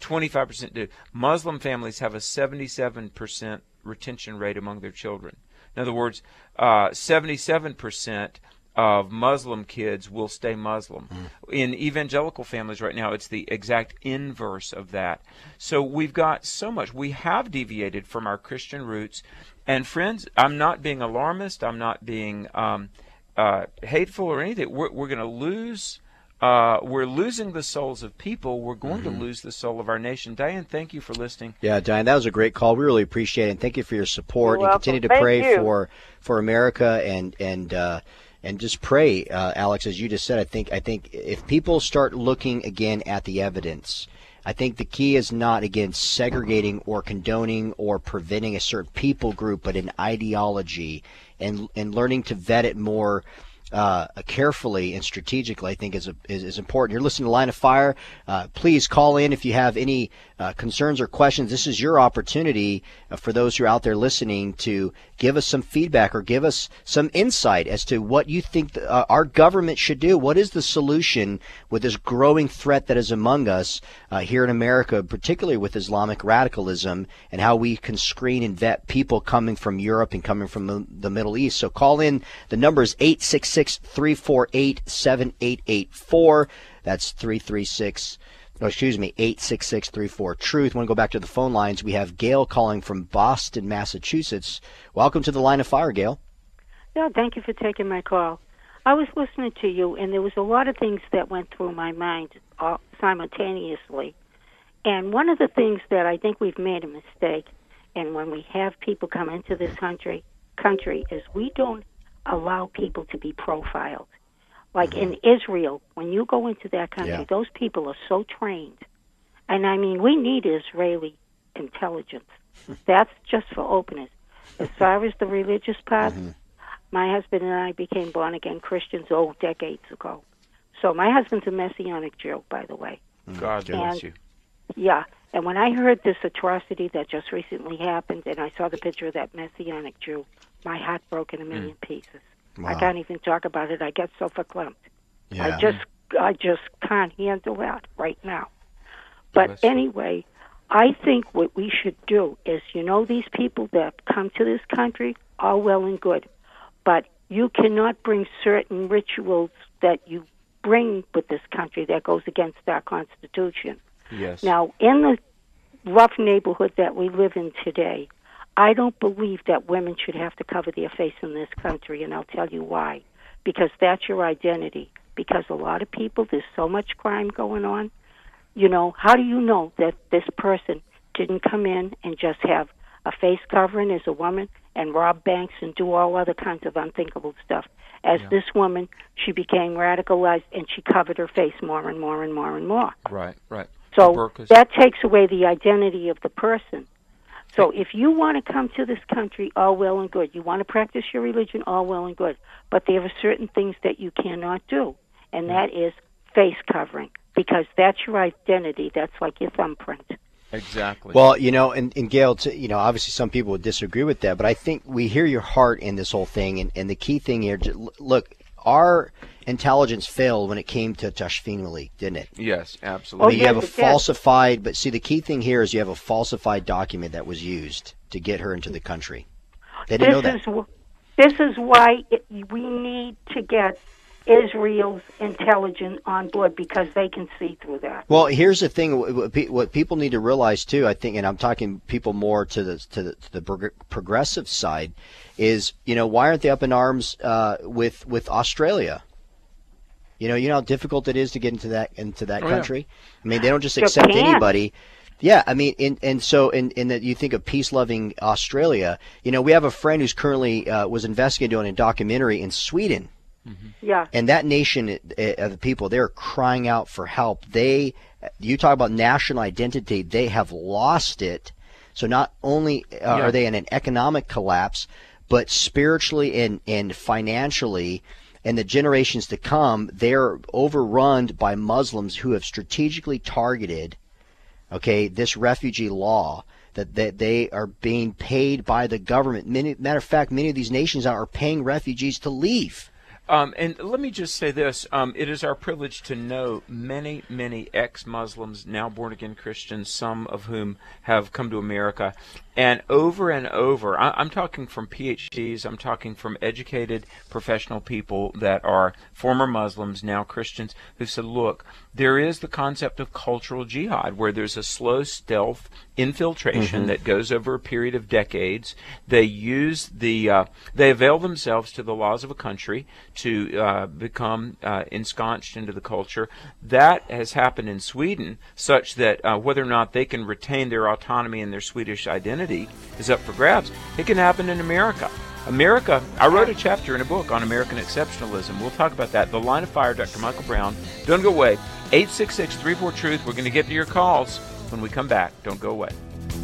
twenty-five percent do. Muslim families have a seventy-seven percent retention rate among their children. In other words, uh, seventy-seven percent of Muslim kids will stay Muslim. Mm. In evangelical families right now, it's the exact inverse of that. So we've got so much. We have deviated from our Christian roots. And friends, I'm not being alarmist. I'm not being um, uh, hateful or anything. We're, we're going to lose. Uh, we're losing the souls of people. We're going mm-hmm. to lose the soul of our nation. Diane, thank you for listening. Yeah, Diane, that was a great call. We really appreciate it. And thank you for your support. You're and continue to welcome. pray Thank you. for for America and and uh, and just pray, uh, Alex, as you just said. I think I think if people start looking again at the evidence, I think the key is not, again, segregating or condoning or preventing a certain people group, but an ideology, and and learning to vet it more uh, carefully and strategically, I think is, a, is is important. You're listening to Line of Fire. Uh, please call in if you have any uh, concerns or questions. This is your opportunity uh, for those who are out there listening to give us some feedback or give us some insight as to what you think the, uh, our government should do. What is the solution with this growing threat that is among us uh, here in America, particularly with Islamic radicalism, and how we can screen and vet people coming from Europe and coming from the, the Middle East. So call in. The number is eight six six, three four eight, seven eight eight four. That's three three six. Oh, excuse me, eight six six, three four, truth. I want to go back to the phone lines. We have Gail calling from Boston, Massachusetts. Welcome to the Line of Fire, Gail. Yeah, thank you for taking my call. I was listening to you, and there was a lot of things that went through my mind uh, simultaneously. And one of the things that I think we've made a mistake, and when we have people come into this country, country is we don't allow people to be profiled. Like in Israel, when you go into that country, yeah. those people are so trained. And, I mean, we need Israeli intelligence. That's just for openness. As far as the religious part, mm-hmm. my husband and I became born-again Christians, oh, decades ago. So my husband's a Messianic Jew, by the way. God bless and, you. Yeah, and when I heard this atrocity that just recently happened, and I saw the picture of that Messianic Jew, my heart broke in a million mm. pieces. Wow. I can't even talk about it. I get so verklempt. Yeah. I just, I just can't handle that right now. But Bless anyway, you. I think what we should do is, you know, these people that come to this country, all well and good, but you cannot bring certain rituals that you bring with this country that goes against our Constitution. Yes. Now, in the rough neighborhood that we live in today, I don't believe that women should have to cover their face in this country, and I'll tell you why. Because that's your identity. Because a lot of people, there's so much crime going on. You know, how do you know that this person didn't come in and just have a face covering as a woman and rob banks and do all other kinds of unthinkable stuff? As yeah. this woman, she became radicalized, and she covered her face more and more and more and more. Right, right. So that takes away the identity of the person. So if you want to come to this country, all well and good. You want to practice your religion, all well and good. But there are certain things that you cannot do, and that is face covering, because that's your identity. That's like your thumbprint. Exactly. Well, you know, and, and Gail, to, you know, obviously some people would disagree with that, but I think we hear your heart in this whole thing, and, and the key thing here, look, our intelligence failed when it came to Tashfeen Malik, didn't it? Yes, absolutely. I mean, you have a falsified, but see, the key thing here is you have a falsified document that was used to get her into the country. They didn't this know that. Is, this is why it, we need to get Israel's intelligence on board, because they can see through that. Well, here's the thing: what people need to realize too, I think, and I'm talking people more to the to the, to the progressive side, is, you know, why aren't they up in arms uh, with with Australia? You know, you know how difficult it is to get into that into that oh, country. Yeah. I mean, they don't just accept Japan. anybody. Yeah, I mean, and and so in in that you think of peace-loving Australia. You know, we have a friend who's currently uh, was investigating doing a documentary in Sweden. Mm-hmm. Yeah, and that nation of uh, the people, they're crying out for help. They, you talk about national identity, they have lost it. So not only uh, yeah. are they in an economic collapse, but spiritually and and financially, and the generations to come, they're overrun by Muslims who have strategically targeted, okay, this refugee law. That, that they are being paid by the government. Many, matter of fact, many of these nations are paying refugees to leave. Um, and let me just say this. Um, it is our privilege to know many, many ex-Muslims, now born-again Christians, some of whom have come to America. And over and over, I, I'm talking from P H Ds, I'm talking from educated professional people that are former Muslims, now Christians, who said, look, there is the concept of cultural jihad, where there's a slow stealth infiltration mm-hmm. that goes over a period of decades. They use the, uh, they avail themselves to the laws of a country to uh, become uh, ensconced into the culture. That has happened in Sweden, such that uh, whether or not they can retain their autonomy and their Swedish identity is up for grabs. It can happen in America. America, I wrote a chapter in a book on American exceptionalism. We'll talk about that. The Line of Fire, Doctor Michael Brown. Don't go away. eight six six, three four, truth. We're going to get to your calls when we come back. Don't go away.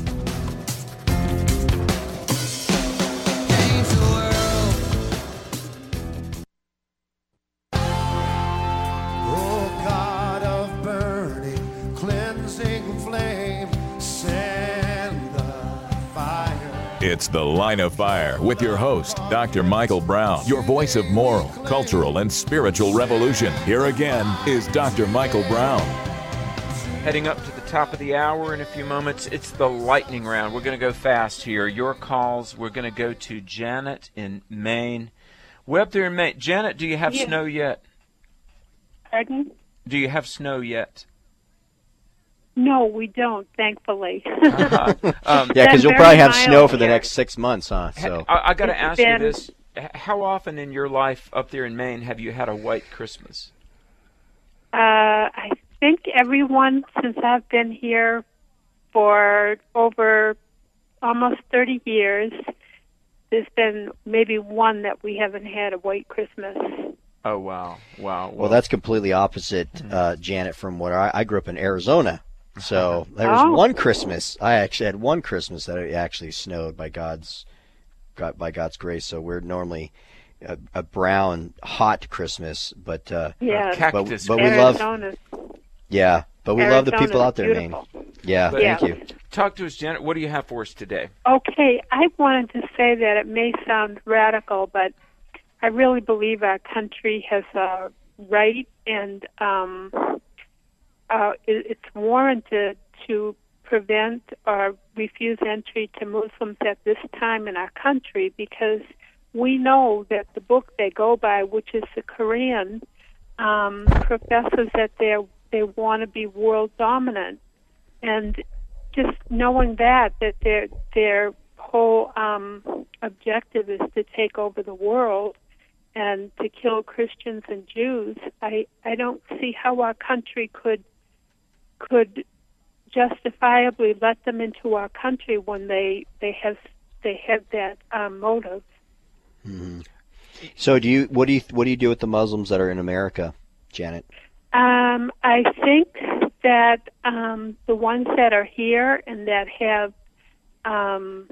It's The Line of Fire with your host, Doctor Michael Brown, your voice of moral, cultural, and spiritual revolution. Here again is Doctor Michael Brown. Heading up to the top of the hour in a few moments, it's the lightning round. We're going to go fast here. Your calls, we're going to go to Janet in Maine. We're up there in Maine. Janet, do you have yeah. snow yet? Pardon? Do you have snow yet? No, we don't, thankfully. uh-huh. um, yeah, because you'll probably have snow for the here. next six months, huh? So I, I got to ask been, you this. How often in your life up there in Maine have you had a white Christmas? Uh, I think everyone, since I've been here for over almost thirty years, there's been maybe one that we haven't had a white Christmas. Oh, wow. Wow. Well, well that's completely opposite, uh, Janet, from what I, I grew up in Arizona. So there was oh. one Christmas. I actually had one Christmas that it actually snowed by God's, God, by God's grace. So we're normally a, a brown, hot Christmas, but uh, yeah, cactus. But, but we Arizona's, love, yeah, but we Arizona's love the people out there, beautiful. Maine. Yeah, but, thank yeah. you. Talk to us, Janet. What do you have for us today? Okay, I wanted to say that it may sound radical, but I really believe our country has a right and um, uh, it, it's warranted to prevent or refuse entry to Muslims at this time in our country, because we know that the book they go by, which is the Quran, um, professes that they they want to be world dominant, and just knowing that that their their whole um, objective is to take over the world and to kill Christians and Jews, I, I don't see how our country could could justifiably let them into our country when they they have they have that um, motive. Mm-hmm. So, do you what do you what do you do with the Muslims that are in America, Janet? Um, I think that um, the ones that are here and that have um,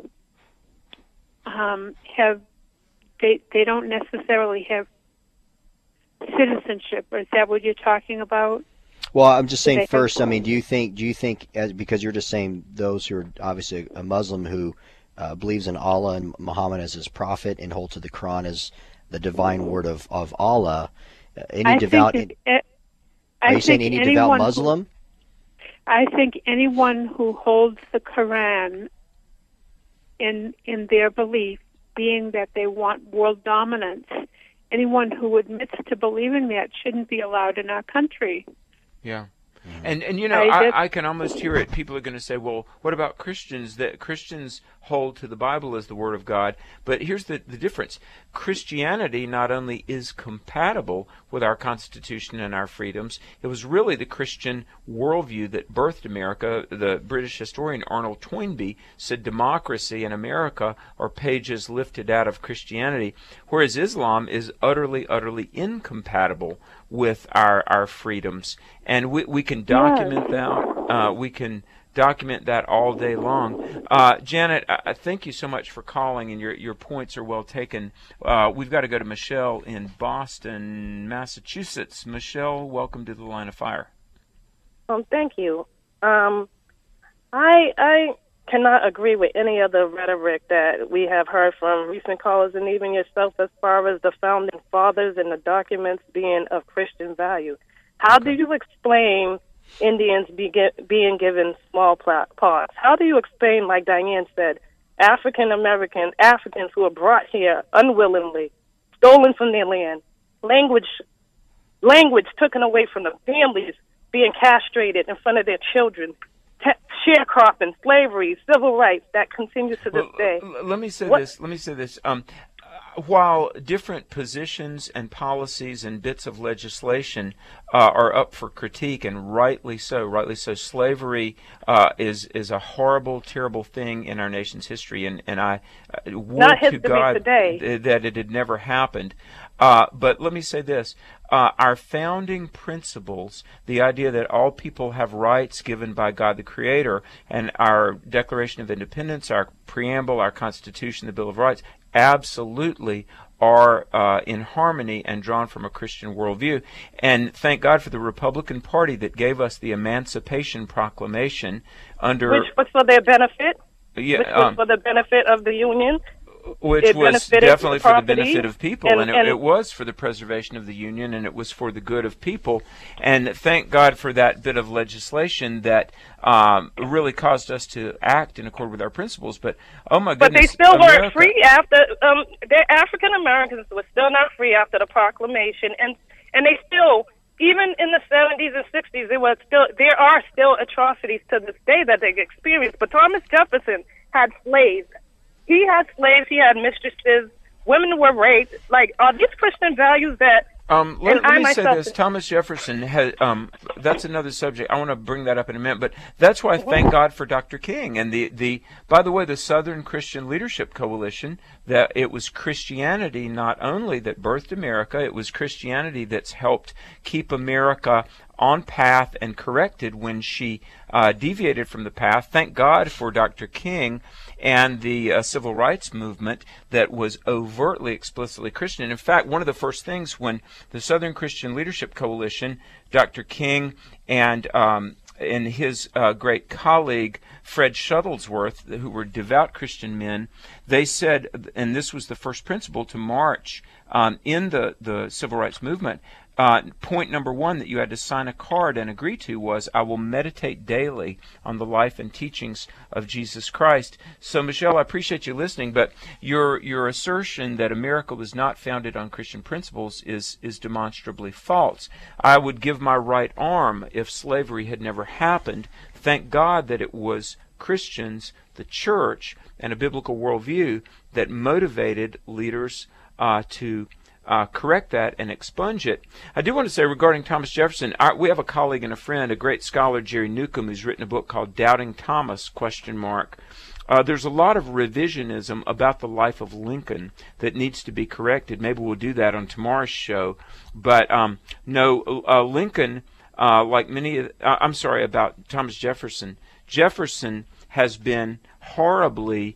um, have they they don't necessarily have citizenship. Or is that what you're talking about? Well, I'm just saying first. I mean, do you think do you think as because you're just saying those who are obviously a Muslim who uh, believes in Allah and Muhammad as his prophet and holds to the Quran as the divine word of of Allah. Uh, any I devout? Think it, are I you saying any devout Muslim? Who, I think anyone who holds the Quran in in their belief, being that they want world dominance, anyone who admits to believing that shouldn't be allowed in our country. Yeah. And, and you know, I, I, I can almost hear it. People are going to say, well, what about Christians? That Christians hold to the Bible as the Word of God. But here's the, the difference. Christianity not only is compatible with our Constitution and our freedoms, it was really the Christian worldview that birthed America. The British historian Arnold Toynbee said democracy and America are pages lifted out of Christianity, whereas Islam is utterly, utterly incompatible with our, our freedoms. And we, we can document that. Uh, we can document that all day long. Uh, Janet, I, thank you so much for calling, and your your points are well taken. Uh, we've got to go to Michelle in Boston, Massachusetts. Michelle, welcome to the Line of Fire. Um, thank you. Um, I I cannot agree with any of the rhetoric that we have heard from recent callers and even yourself as far as the founding fathers and the documents being of Christian value. How do you explain Indians be get, being given small paws? How do you explain, like Diane said, African American Africans who are brought here unwillingly, stolen from their land, language language taken away from the families, being castrated in front of their children, te- sharecropping, slavery, civil rights that continues to this well, day. L- let me say what? this. Let me say this. Um, while different positions and policies and bits of legislation uh, are up for critique, and rightly so, rightly so, slavery uh, is is a horrible, terrible thing in our nation's history, and and I uh, would to God th- that it had never happened. Uh, but let me say this. Uh, our founding principles, the idea that all people have rights given by God the Creator, and our Declaration of Independence, our preamble, our Constitution, the Bill of Rights, absolutely are uh, in harmony and drawn from a Christian worldview. And thank God for the Republican Party that gave us the Emancipation Proclamation under... Which was for their benefit? Yeah, which was um, for the benefit of the Union? Which it was definitely for the benefit of people, and, and, and, and it, it was for the preservation of the Union, and it was for the good of people. And thank God for that bit of legislation that um, really caused us to act in accord with our principles. But, oh my goodness, But they still America, weren't free after, um, the African Americans were still not free after the proclamation, and, and they still, even in the seventies and sixties, there was still, there are still atrocities to this day that they experienced. But Thomas Jefferson had slaves. He had slaves, he had mistresses, women were raped. Like, are these Christian values that... Um, let, and let I me say myself this. Thomas Jefferson had, um, that's another subject. I want to bring that up in a minute, but that's why I thank God for Doctor King. And the, the, by the way, the Southern Christian Leadership Coalition, that it was Christianity not only that birthed America, it was Christianity that's helped keep America on path and corrected when she uh, deviated from the path. Thank God for Doctor King and the uh, civil rights movement that was overtly, explicitly Christian. And in fact, one of the first things when the Southern Christian Leadership Coalition, Doctor King and um, and his uh, great colleague Fred Shuttlesworth, who were devout Christian men, they said, and this was the first principle to march um, in the, the civil rights movement, Uh, point number one that you had to sign a card and agree to was, I will meditate daily on the life and teachings of Jesus Christ. So, Michelle, I appreciate you listening, but your your assertion that America was not founded on Christian principles is, is demonstrably false. I would give my right arm if slavery had never happened. Thank God that it was Christians, the church, and a biblical worldview that motivated leaders uh, to Uh, correct that and expunge it. I do want to say regarding Thomas Jefferson, our, we have a colleague and a friend, a great scholar, Jerry Newcomb, who's written a book called Doubting Thomas, question mark. Uh, there's a lot of revisionism about the life of Lincoln that needs to be corrected. Maybe we'll do that on tomorrow's show. But um, no, uh, Lincoln, uh, like many, uh, I'm sorry, about Thomas Jefferson, Jefferson has been horribly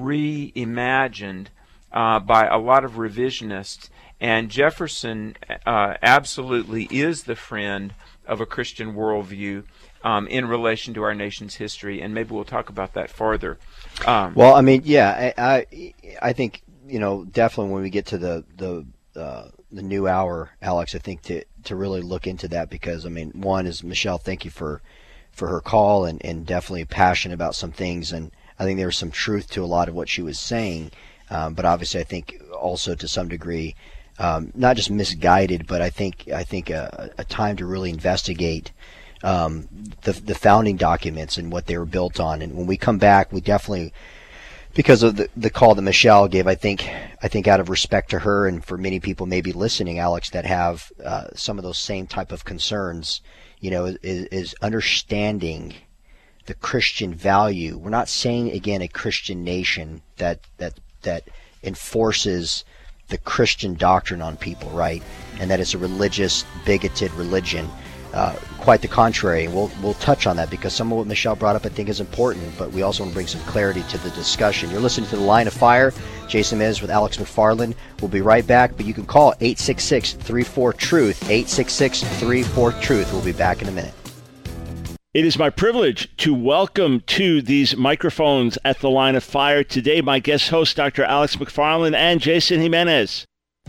reimagined uh, by a lot of revisionists. And Jefferson uh, absolutely is the friend of a Christian worldview um, in relation to our nation's history, and maybe we'll talk about that farther. Um, well, I mean, yeah, I, I, I think you know definitely when we get to the the uh, the new hour, Alex, I think to to really look into that because I mean, one is Michelle, thank you for for her call and and definitely passionate about some things, and I think there was some truth to a lot of what she was saying, um, but obviously I think also to some degree. Um, not just misguided, but I think I think a, a time to really investigate um, the the founding documents and what they were built on. And when we come back, we definitely, because of the, the call that Michelle gave, I think I think out of respect to her and for many people maybe listening, Alex, that have uh, some of those same type of concerns, you know, is, is understanding the Christian value. We're not saying again a Christian nation that that that enforces the Christian doctrine on people, right? And that it's a religious, bigoted religion. Uh, quite the contrary. We'll we'll touch on that because some of what Michelle brought up I think is important, but we also want to bring some clarity to the discussion. You're listening to The Line of Fire. Jason Mez with Alex McFarland. We'll be right back, but you can call eight six six, three four, TRUTH, eight six six, three four, TRUTH. We'll be back in a minute. It is my privilege to welcome to these microphones at the Line of Fire today my guest host, Doctor Alex McFarland and Jason Jimenez.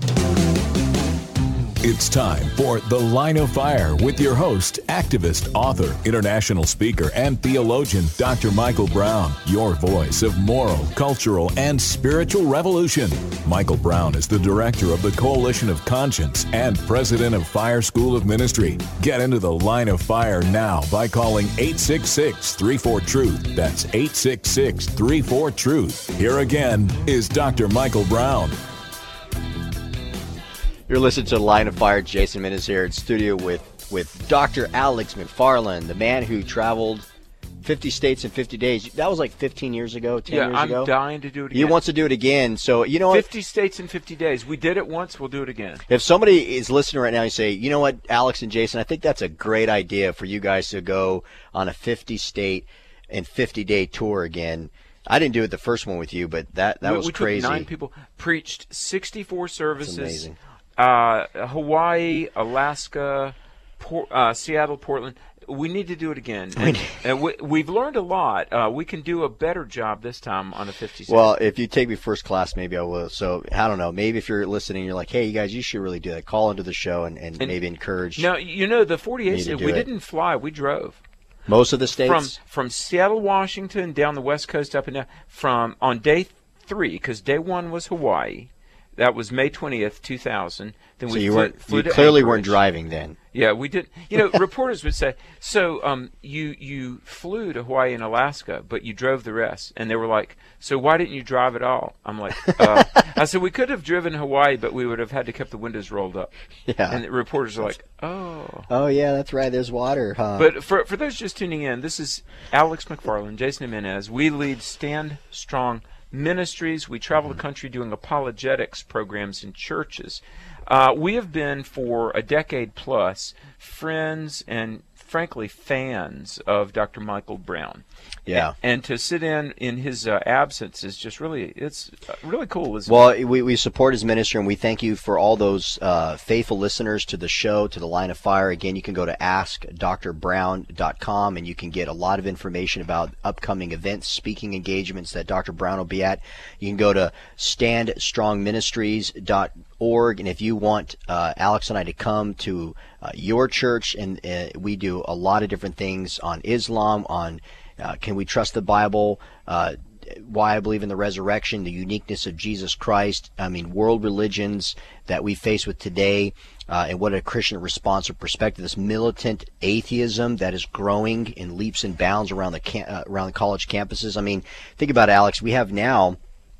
It's time for The Line of Fire with your host, activist, author, international speaker, and theologian, Doctor Michael Brown, your voice of moral, cultural, and spiritual revolution. Michael Brown is the director of the Coalition of Conscience and president of Fire School of Ministry. Get into The Line of Fire now by calling eight six six, three four, truth. That's eight six six, three four, truth. Here again is Doctor Michael Brown. You're listening to The Line of Fire. Jason Jimenez here in studio with, with Doctor Alex McFarland, the man who traveled fifty states in fifty days. That was like fifteen years ago, ten yeah, years I'm ago. Yeah, I'm dying to do it again. He wants to do it again. So, you know what? fifty states in fifty days. We did it once, we'll do it again. If somebody is listening right now and say, you know what, Alex and Jason, I think that's a great idea for you guys to go on a fifty-state and fifty-day tour again. I didn't do it the first one with you, but that, that we, was we crazy. Took nine people, preached sixty-four services. That's amazing. Uh, Hawaii, Alaska, Por- uh, Seattle, Portland. We need to do it again. And, and we, we've learned a lot. Uh, we can do a better job this time on a fifty. Well, if you take me first class, maybe I will. So, I don't know. Maybe if you're listening, you're like, hey, you guys, you should really do that. Call into the show and, and, and maybe encourage. No, you know, the forty-eight states, we it. didn't fly. We drove. Most of the states? From, from Seattle, Washington, down the West Coast, up and down. From, on day three, because day one was Hawaii. That was May twentieth, two thousand. Then so we you, flew, weren't, flew you to clearly Anchorage. weren't driving then. Yeah, we did. You know, reporters would say, so um, you you flew to Hawaii and Alaska, but you drove the rest. And they were like, so why didn't you drive at all? I'm like, uh, I said, we could have driven Hawaii, but we would have had to keep the windows rolled up. Yeah. And the reporters are like, oh. Oh, yeah, that's right. There's water, huh? But for, for those just tuning in, this is Alex McFarland, Jason Jimenez. We lead Stand Strong Ministries. We travel the country doing apologetics programs in churches. Uh, we have been for a decade plus friends and frankly fans of Doctor Michael Brown. Yeah. And, and to sit in in his uh, absence is just really, it's really cool, isn't well, it? Well, we, we support his ministry, and we thank you for all those uh, faithful listeners to the show, to the Line of Fire. Again, you can go to ask dr brown dot com, and you can get a lot of information about upcoming events, speaking engagements that Doctor Brown will be at. You can go to stand strong ministries dot org, and if you want uh, Alex and I to come to uh, your church, and uh, we do a lot of different things on Islam, on uh, can we trust the Bible, uh, why I believe in the resurrection, the uniqueness of Jesus Christ, I mean, world religions that we face with today, uh, and what a Christian response or perspective, this militant atheism that is growing in leaps and bounds around the cam- uh, around the college campuses. I mean, think about it, Alex, we have now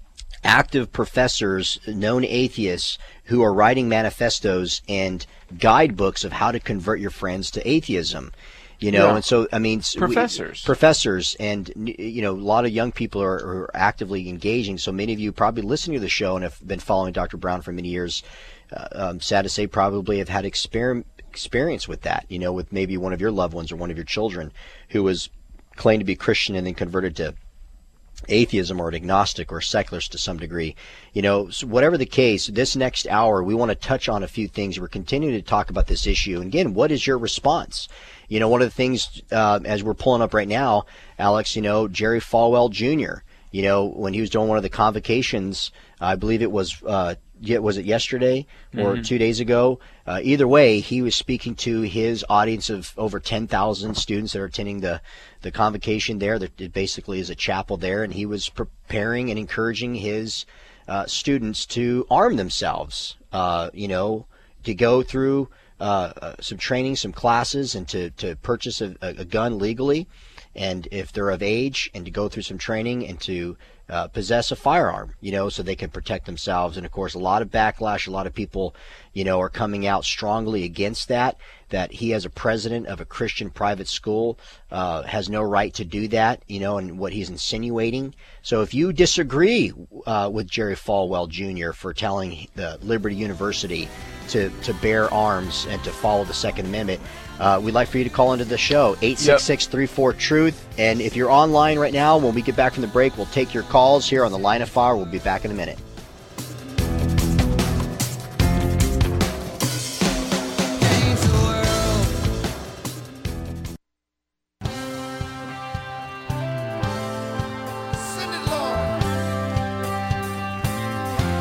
active professors, known atheists, who are writing manifestos and guidebooks of how to convert your friends to atheism. You know, yeah. and so, I mean, professors, we, professors, and, you know, a lot of young people are, are actively engaging. So many of you probably listening to the show and have been following Doctor Brown for many years. Uh, um, sad to say, probably have had exper- experience with that, you know, with maybe one of your loved ones or one of your children who was claimed to be Christian and then converted to atheism or an agnostic or secularist to some degree. You know, so whatever the case, this next hour, we want to touch on a few things. We're continuing to talk about this issue. And again, what is your response? You know, one of the things, uh, as we're pulling up right now, Alex, you know, Jerry Falwell Junior, you know, when he was doing one of the convocations, I believe it was, uh, was it yesterday or mm-hmm. two days ago? Uh, either way, he was speaking to his audience of over ten thousand students that are attending the, the convocation there. That it basically is a chapel there, and he was preparing and encouraging his uh, students to arm themselves, uh, you know, to go through uh, uh, some training, some classes, and to, to purchase a, a gun legally, and if they're of age, and to go through some training and to Uh, possess a firearm, you know, so they can protect themselves. And of course, a lot of backlash, a lot of people, you know, are coming out strongly against that, that he as a president of a Christian private school uh, has no right to do that, you know, and what he's insinuating. So if you disagree uh, with Jerry Falwell Junior for telling the Liberty University to, to bear arms and to follow the Second Amendment, Uh, we'd like for you to call into the show, eight six six, three four, truth. And if you're online right now, when we get back from the break, we'll take your calls here on the Line of Fire. We'll be back in a minute.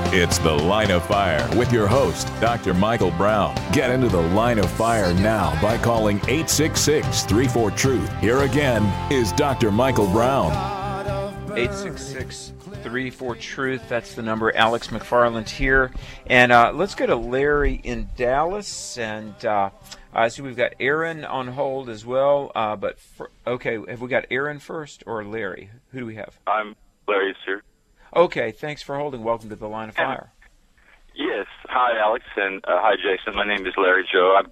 It's The Line of Fire with your host, Doctor Michael Brown. Get into the Line of Fire now by calling eight six six, three four, truth. Here again is Doctor Michael Brown. eight six six, three four, truth. That's the number. Alex McFarland here. And uh, let's go to Larry in Dallas. And uh, I see we've got Aaron on hold as well. Uh, but for, okay, have we got Aaron first or Larry? Who do we have? I'm Larry, sir. Okay, thanks for holding. Welcome to the Line of Fire. Yes. Hi, Alex, and uh, hi, Jason. My name is Larry Joe. I'm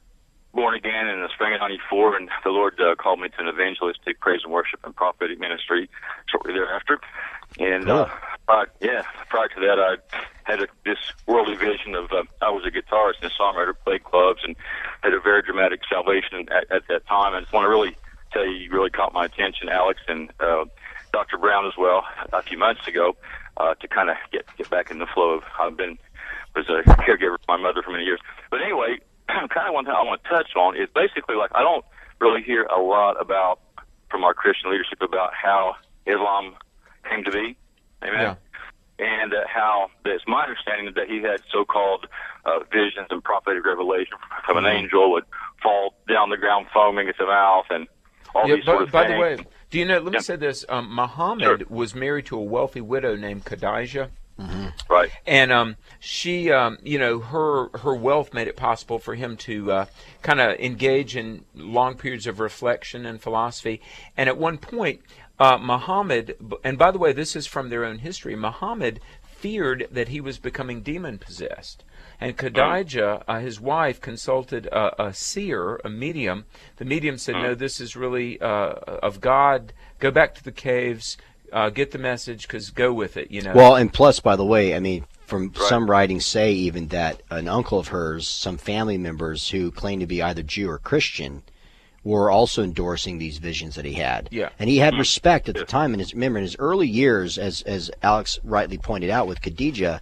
born again in the spring of ninety-four, and the Lord uh, called me to an evangelistic praise and worship and prophetic ministry shortly thereafter. And, cool. uh, uh, yeah, prior to that, I had a, this worldly vision of, uh, I was a guitarist and a songwriter, played clubs, and had a very dramatic salvation at, at that time. I just want to really tell you, you really caught my attention, Alex, and uh, Doctor Brown as well, a few months ago, uh, to kind of get get back in the flow of, I've been, was a caregiver for my mother for many years. But anyway, kind of one thing I want to touch on is basically, like, I don't really hear a lot about, from our Christian leadership, about how Islam came to be. Amen. Yeah. And uh, how, it's my understanding that he had so-called uh, visions and prophetic revelation from an angel would fall down the ground foaming at the mouth and all yeah, these by, sort of by things. the way, do you know, let me Yeah. say this, um, Muhammad Sure. was married to a wealthy widow named Khadijah. Mm-hmm. Right. And um, she, um, you know, her her wealth made it possible for him to uh, kind of engage in long periods of reflection and philosophy. And at one point, uh, Muhammad, and by the way, this is from their own history, Muhammad feared that he was becoming demon-possessed. And Khadijah, uh, his wife, consulted a, a seer, a medium. The medium said, no, this is really uh, of God. Go back to the caves. Uh, get the message, because go with it, you know. Well, and plus, by the way, I mean, from Right. some writings say even that an uncle of hers, some family members who claimed to be either Jew or Christian, were also endorsing these visions that he had. Yeah. And he had respect at the time. And his, remember, in his early years, as as Alex rightly pointed out with Khadijah,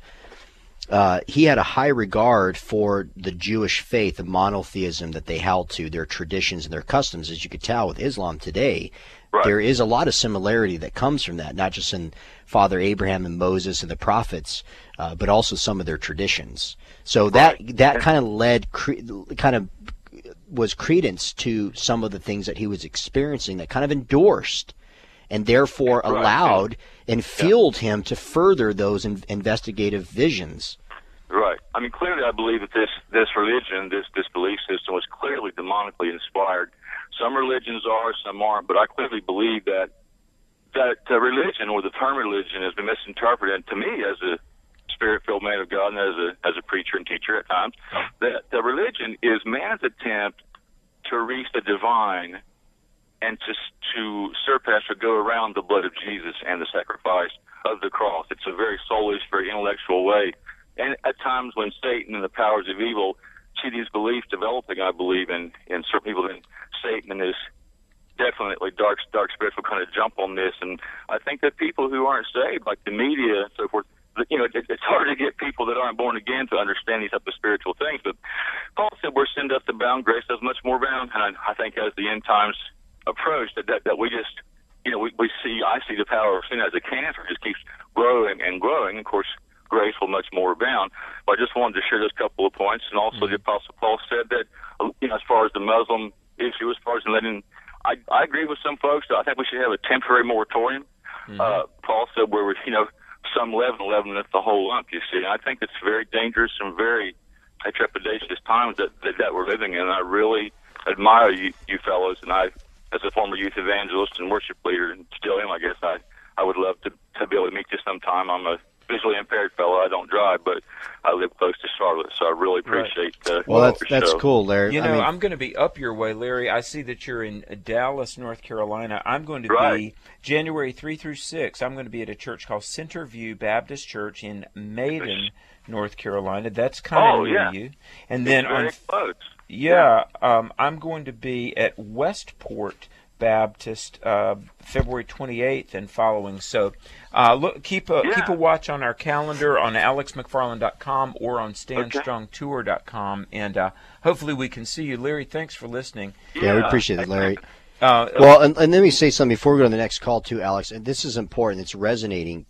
uh, he had a high regard for the Jewish faith, the monotheism that they held to, their traditions and their customs. As you could tell with Islam today, Right. there is a lot of similarity that comes from that, not just in Father Abraham and Moses and the prophets, uh, but also some of their traditions. So that Right. that kind of led, cre- kind of was credence to some of the things that he was experiencing, that kind of endorsed and therefore Right. allowed and fueled him to further those in- investigative visions. Right. I mean, clearly, I believe that this this religion, this this belief system, was clearly demonically inspired. Some religions are, some aren't, but I clearly believe that that uh, religion, or the term religion, has been misinterpreted. And to me, as a spirit-filled man of God and as a as a preacher and teacher at times, that the religion is man's attempt to reach the divine and to to surpass or go around the blood of Jesus and the sacrifice of the cross. It's a very soulish, very intellectual way. And at times when Satan and the powers of evil see these beliefs developing, I believe, in, in certain people, then Satan and his definitely dark dark spirits will kind of jump on this. And I think that people who aren't saved, like the media and so forth, you know, it, it's hard to get people that aren't born again to understand these type of spiritual things. But Paul said, we're sin doth abound, grace does much more abound. And I, I think as the end times approach, that, that, that we just, you know, we, we see, I see the power of sin as a cancer, just keeps growing and growing. Of course, grace will much more abound. But I just wanted to share those couple of points. And also, mm-hmm. the Apostle Paul said that, you know, as far as the Muslim issue, as far as letting, I, I agree with some folks. I think we should have a temporary moratorium. Mm-hmm. Uh, Paul said, where we, you know, some leaven, leaveneth the whole lump, you see. And I think it's very dangerous and very trepidatious times that, that, that we're living in. And I really admire you, you fellows, and I, as a former youth evangelist and worship leader, and still am, I guess, I, I would love to, to be able to meet you sometime. I'm a visually impaired fellow. I don't drive, but I live close to Charlotte, so I really appreciate uh, well, that's the that's show. cool, Larry. You know, I mean, I'm going to be up your way, Larry. I see that you're in Dallas, North Carolina. I'm going to Right. be January third through sixth. I'm going to be at a church called Centerview Baptist Church in Maiden, North Carolina. That's kind of Oh, near yeah. you. And then Very on close. yeah, um, I'm going to be at Westport Baptist uh, February twenty-eighth and following. So uh, look, keep a Yeah. keep a watch on our calendar on alex mcfarland dot com or on stan Okay. strong tour dot com, and uh, hopefully we can see you. Larry, thanks for listening. yeah, we appreciate it, Larry. Uh, Well, and, and let me say something before we go to the next call, too, Alex. And this is important. It's resonating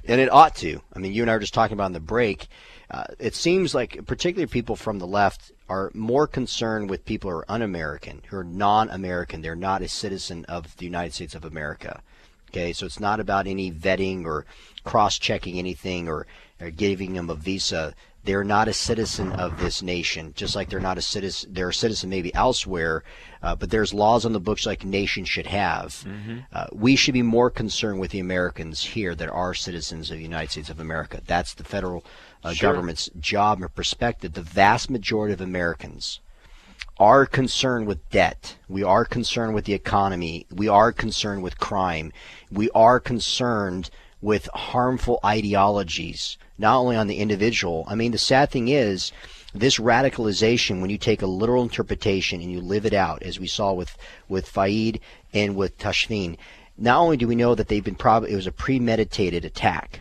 And it ought to. I mean, you and I were just talking about on the break. Uh, it seems like particularly people from the left are more concerned with people who are un-American, who are non-American. They're not a citizen of the United States of America. Okay, so it's not about any vetting or cross-checking anything or, or giving them a visa. They're not a citizen of this nation, just like they're not a citizen. They're a citizen maybe elsewhere, uh, but there's laws on the books like nations should have. Mm-hmm. Uh, we should be more concerned with the Americans here that are citizens of the United States of America. That's the federal uh, Sure. government's job and perspective. The vast majority of Americans are concerned with debt. We are concerned with the economy. We are concerned with crime. We are concerned with harmful ideologies, not only on the individual. I mean, the sad thing is, this radicalization, when you take a literal interpretation and you live it out, as we saw with, with Fayed and with Tashfeen, not only do we know that they've been probably, it was a premeditated attack,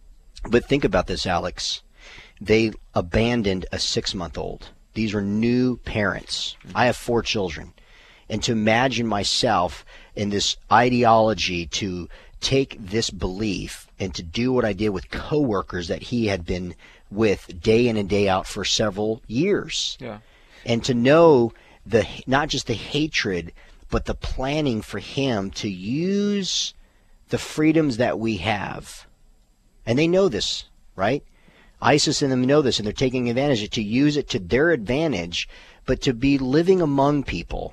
but think about this, Alex. They abandoned a six-month-old. These are new parents. I have four children. And to imagine myself in this ideology to take this belief and to do what I did with coworkers that he had been with day in and day out for several years. Yeah. And to know the not just the hatred, but the planning for him to use the freedoms that we have. And they know this, right? ISIS and them know this, and they're taking advantage of it to use it to their advantage, but to be living among people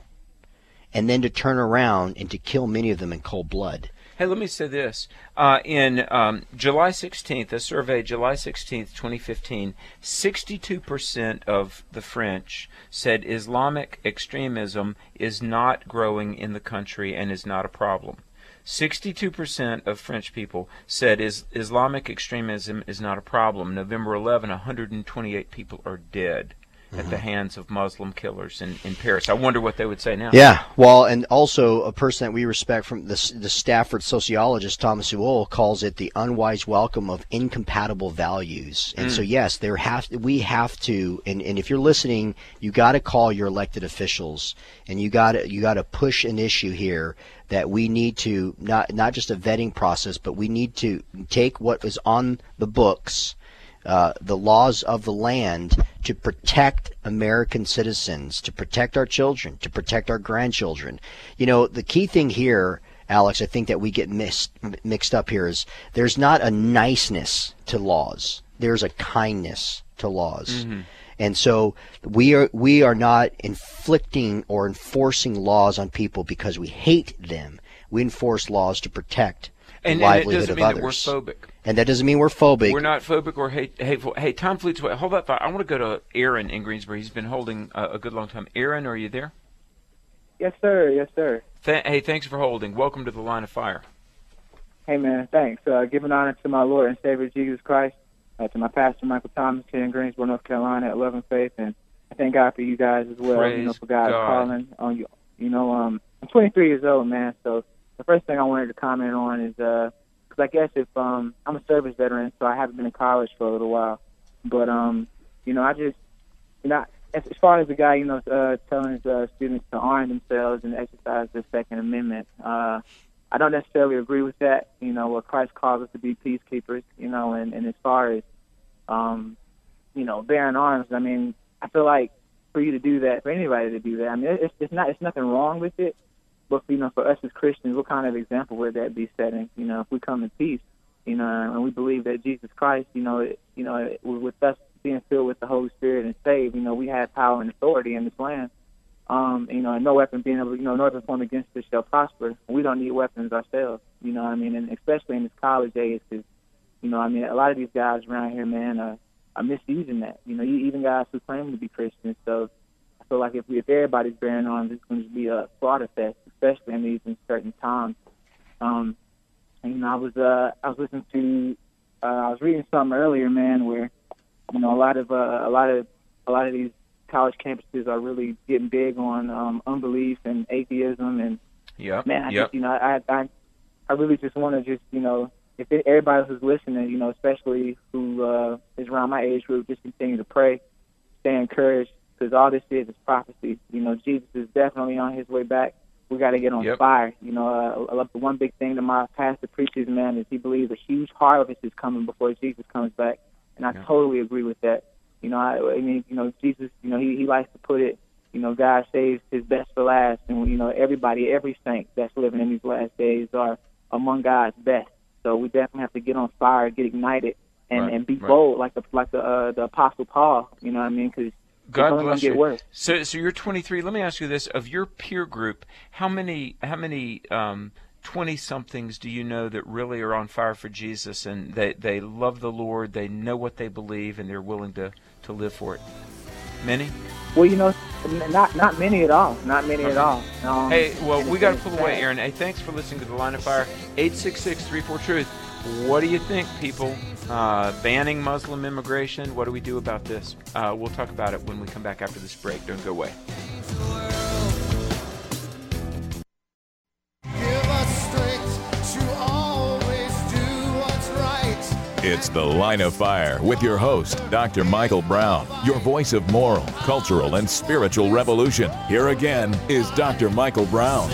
and then to turn around and to kill many of them in cold blood. Hey, let me say this. Uh, in um, July sixteenth, a survey, July sixteenth, twenty fifteen, sixty-two percent of the French said Islamic extremism is not growing in the country and is not a problem. sixty-two percent of French people said is Islamic extremism is not a problem. November eleventh, one hundred twenty-eight people are dead mm-hmm. at the hands of Muslim killers in, in Paris. I wonder what they would say now. Yeah, well, and also a person that we respect from the, the Stafford sociologist, Thomas Sowell, calls it the unwise welcome of incompatible values. And mm. so, yes, there have we have to, and, and if you're listening, you got to call your elected officials, and you got to you got to push an issue here that we need to, not not just a vetting process, but we need to take what is on the books, uh, the laws of the land, to protect American citizens, to protect our children, to protect our grandchildren. You know, the key thing here, Alex, I think that we get mixed, mixed up here is there's not a niceness to laws. There's a kindness to laws. Mm-hmm. And so we are we are not inflicting or enforcing laws on people because we hate them. We enforce laws to protect the and, livelihood and of others. That we're phobic. And that doesn't mean we're phobic. We're not phobic or hate, hateful. Hey, time fleets away. Hold that thought. I want to go to Aaron in Greensboro. He's been holding uh, a good long time. Aaron, are you there? Yes, sir. Yes, sir. Th- hey, thanks for holding. Welcome to the Line of Fire. Hey, man. Thanks. Uh, giving honor to my Lord and Savior Jesus Christ. Uh, to my pastor, Michael Thomas, here in Greensboro, North Carolina, at Love and Faith, and I thank God for you guys as well. Praise you know, for God's God. calling on you. You know, um, I'm twenty-three years old, man. So the first thing I wanted to comment on is, uh, because I guess if um, I'm a service veteran, so I haven't been in college for a little while, but um, you know, I just, you know, as, as far as the guy, you know, uh, telling his uh, students to arm themselves and exercise the Second Amendment, uh, I don't necessarily agree with that. You know, what Christ calls us to be peacekeepers. You know, and, and as far as Um, you know, bearing arms. I mean, I feel like for you to do that, for anybody to do that, I mean, it's it's not it's nothing wrong with it. But you know, for us as Christians, what kind of example would that be setting? You know, if we come in peace, you know, and we believe that Jesus Christ, you know, it, you know, it, with us being filled with the Holy Spirit and saved, you know, we have power and authority in this land. Um, you know, and no weapon being able, you know, no weapon formed against us shall prosper. We don't need weapons ourselves. You know what I mean? And especially in this college age, because you know, I mean, a lot of these guys around here, man, are, are misusing that. You know, even guys who claim to be Christians. So I feel like if, we, if everybody's bearing arms, it's going to be a slaughter fest, especially in these uncertain times. Um, and, you know, I was uh, I was listening to, uh, I was reading something earlier, man, where you know a lot of uh, a lot of a lot of these college campuses are really getting big on um, unbelief and atheism, and yeah, man, I yep. just you know I I I really just want to just you know. If it, everybody who's listening, you know, especially who uh, is around my age group, just continue to pray, stay encouraged, because all this is is prophecy. You know, Jesus is definitely on his way back. we got to get on Yep. fire. You know, uh, I love the one big thing that my pastor preaches, man, is he believes a huge harvest is coming before Jesus comes back, and I Yeah. totally agree with that. You know, I, I mean, you know, Jesus, you know, he, he likes to put it, you know, God saves his best for last, and, you know, everybody, every saint that's living in these last days are among God's best. So we definitely have to get on fire, get ignited, and, Right, and be right. bold like the like the uh, the Apostle Paul. You know what I mean? Because God it's only bless gonna get you. worse. So, so you're twenty-three. Let me ask you this: of your peer group, how many, how many um, twenty-somethings do you know that really are on fire for Jesus, and they, they love the Lord, they know what they believe, and they're willing to, to live for it? Many? Well, you know, n- not not many at all. Not many at Okay. all. Um, Hey, well, and we it's- got to and pull it's away, sad. Aaron. Hey, thanks for listening to The Line of Fire. eight six six, three four, truth. What do you think, people? Uh, banning Muslim immigration. What do we do about this? Uh, we'll talk about it when we come back after this break. Don't go away. Give us strength to always do what's right. It's The Line of Fire with your host, Doctor Michael Brown, your voice of moral, cultural, and spiritual revolution. Here again is Doctor Michael Brown.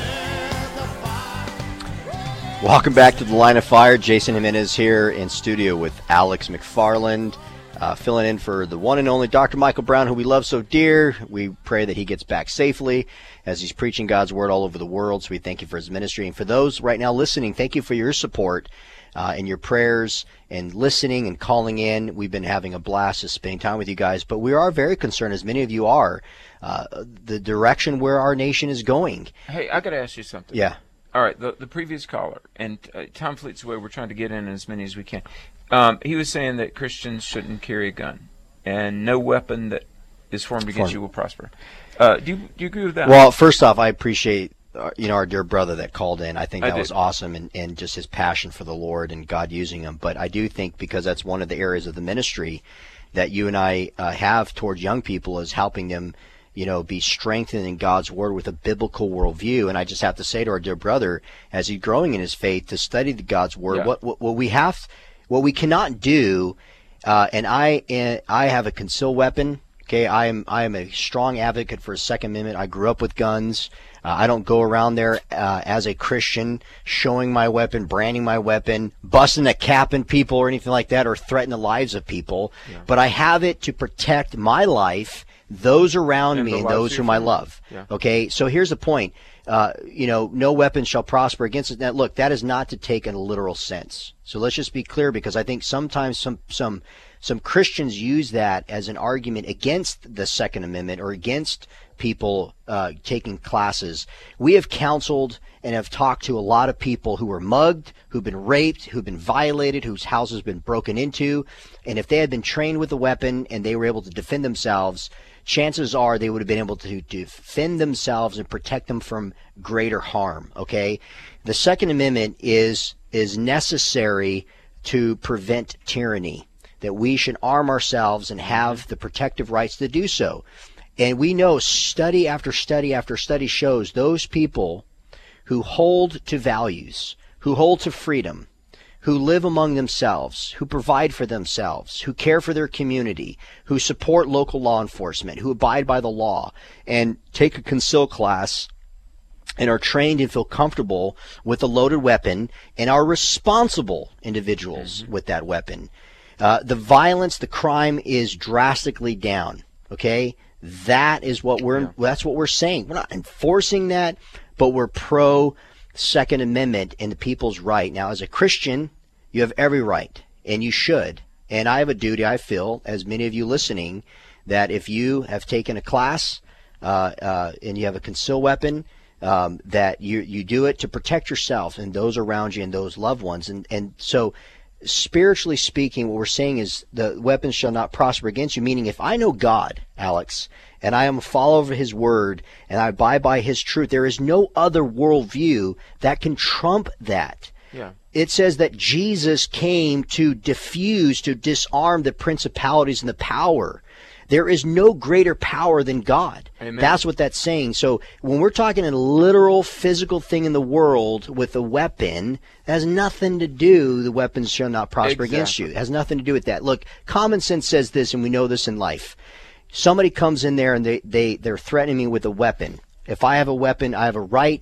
Welcome back to the Line of Fire. Jason Jimenez here in studio with Alex McFarland, uh, filling in for the one and only Doctor Michael Brown, who we love so dear. We pray that he gets back safely as he's preaching God's word all over the world. So we thank you for his ministry. And for those right now listening, thank you for your support uh, and your prayers and listening and calling in. We've been having a blast of spending time with you guys, but we are very concerned, as many of you are, uh, the direction where our nation is going. Hey, I got to ask you something. Yeah. All right, the the previous caller, and uh, Tom fleets away. We're trying to get in as many as we can. Um, he was saying that Christians shouldn't carry a gun, and no weapon that is formed against Formed. you will prosper. Uh, do you do you agree with that? Well, first off, I appreciate uh, you know our dear brother that called in. I think I that did. was awesome, and, and just his passion for the Lord and God using him. But I do think, because that's one of the areas of the ministry that you and I uh, have towards young people, is helping them, you know, be strengthened in God's word with a biblical worldview. And I just have to say to our dear brother, as he's growing in his faith, to study the God's word. Yeah. What, what what we have, what we cannot do, uh, and I uh, I have a concealed weapon. Okay, I am I am a strong advocate for a Second Amendment. I grew up with guns. Uh, I don't go around there uh, as a Christian showing my weapon, branding my weapon, busting a cap in people or anything like that, or threatening the lives of people. Yeah. But I have it to protect my life, those around And me, the and lives those of your whom I family. love. Yeah. Okay, so here's the point. Uh, you know, no weapon shall prosper against it. Now, look, that is not to take in a literal sense. So let's just be clear, because I think sometimes some some some Christians use that as an argument against the Second Amendment or against people uh, taking classes. We have counseled and have talked to a lot of people who were mugged, who've been raped, who've been violated, whose houses have been broken into, and if they had been trained with a weapon and they were able to defend themselves, chances are they would have been able to defend themselves and protect them from greater harm. Okay, the Second Amendment is is necessary to prevent tyranny, that we should arm ourselves and have the protective rights to do so. And we know study after study after study shows those people who hold to values, who hold to freedom, who live among themselves, who provide for themselves, who care for their community, who support local law enforcement, who abide by the law, and take a conceal class and are trained and feel comfortable with a loaded weapon and are responsible individuals with that weapon. Uh, the violence, the crime is drastically down. Okay, that is what we're. Yeah. That's what we're saying. We're not enforcing that, but we're pro Second Amendment and the people's right. Now, as a Christian, you have every right, and you should. And I have a duty, I feel, as many of you listening, that if you have taken a class uh, uh, and you have a concealed weapon, um, that you you do it to protect yourself and those around you and those loved ones. And and so, spiritually speaking, what we're saying is the weapons shall not prosper against you, meaning if I know God, Alex, and I am a follower of his word, and I abide by his truth, there is no other worldview that can trump that. Yeah. It says that Jesus came to diffuse, to disarm the principalities and the power. There is no greater power than God. Amen. That's what that's saying. So when we're talking a literal physical thing in the world with a weapon, it has nothing to do, the weapons shall not prosper against you. Exactly. It has nothing to do with that. Look, common sense says this, and we know this in life. Somebody comes in there and they, they, they're threatening me with a weapon. If I have a weapon, I have a right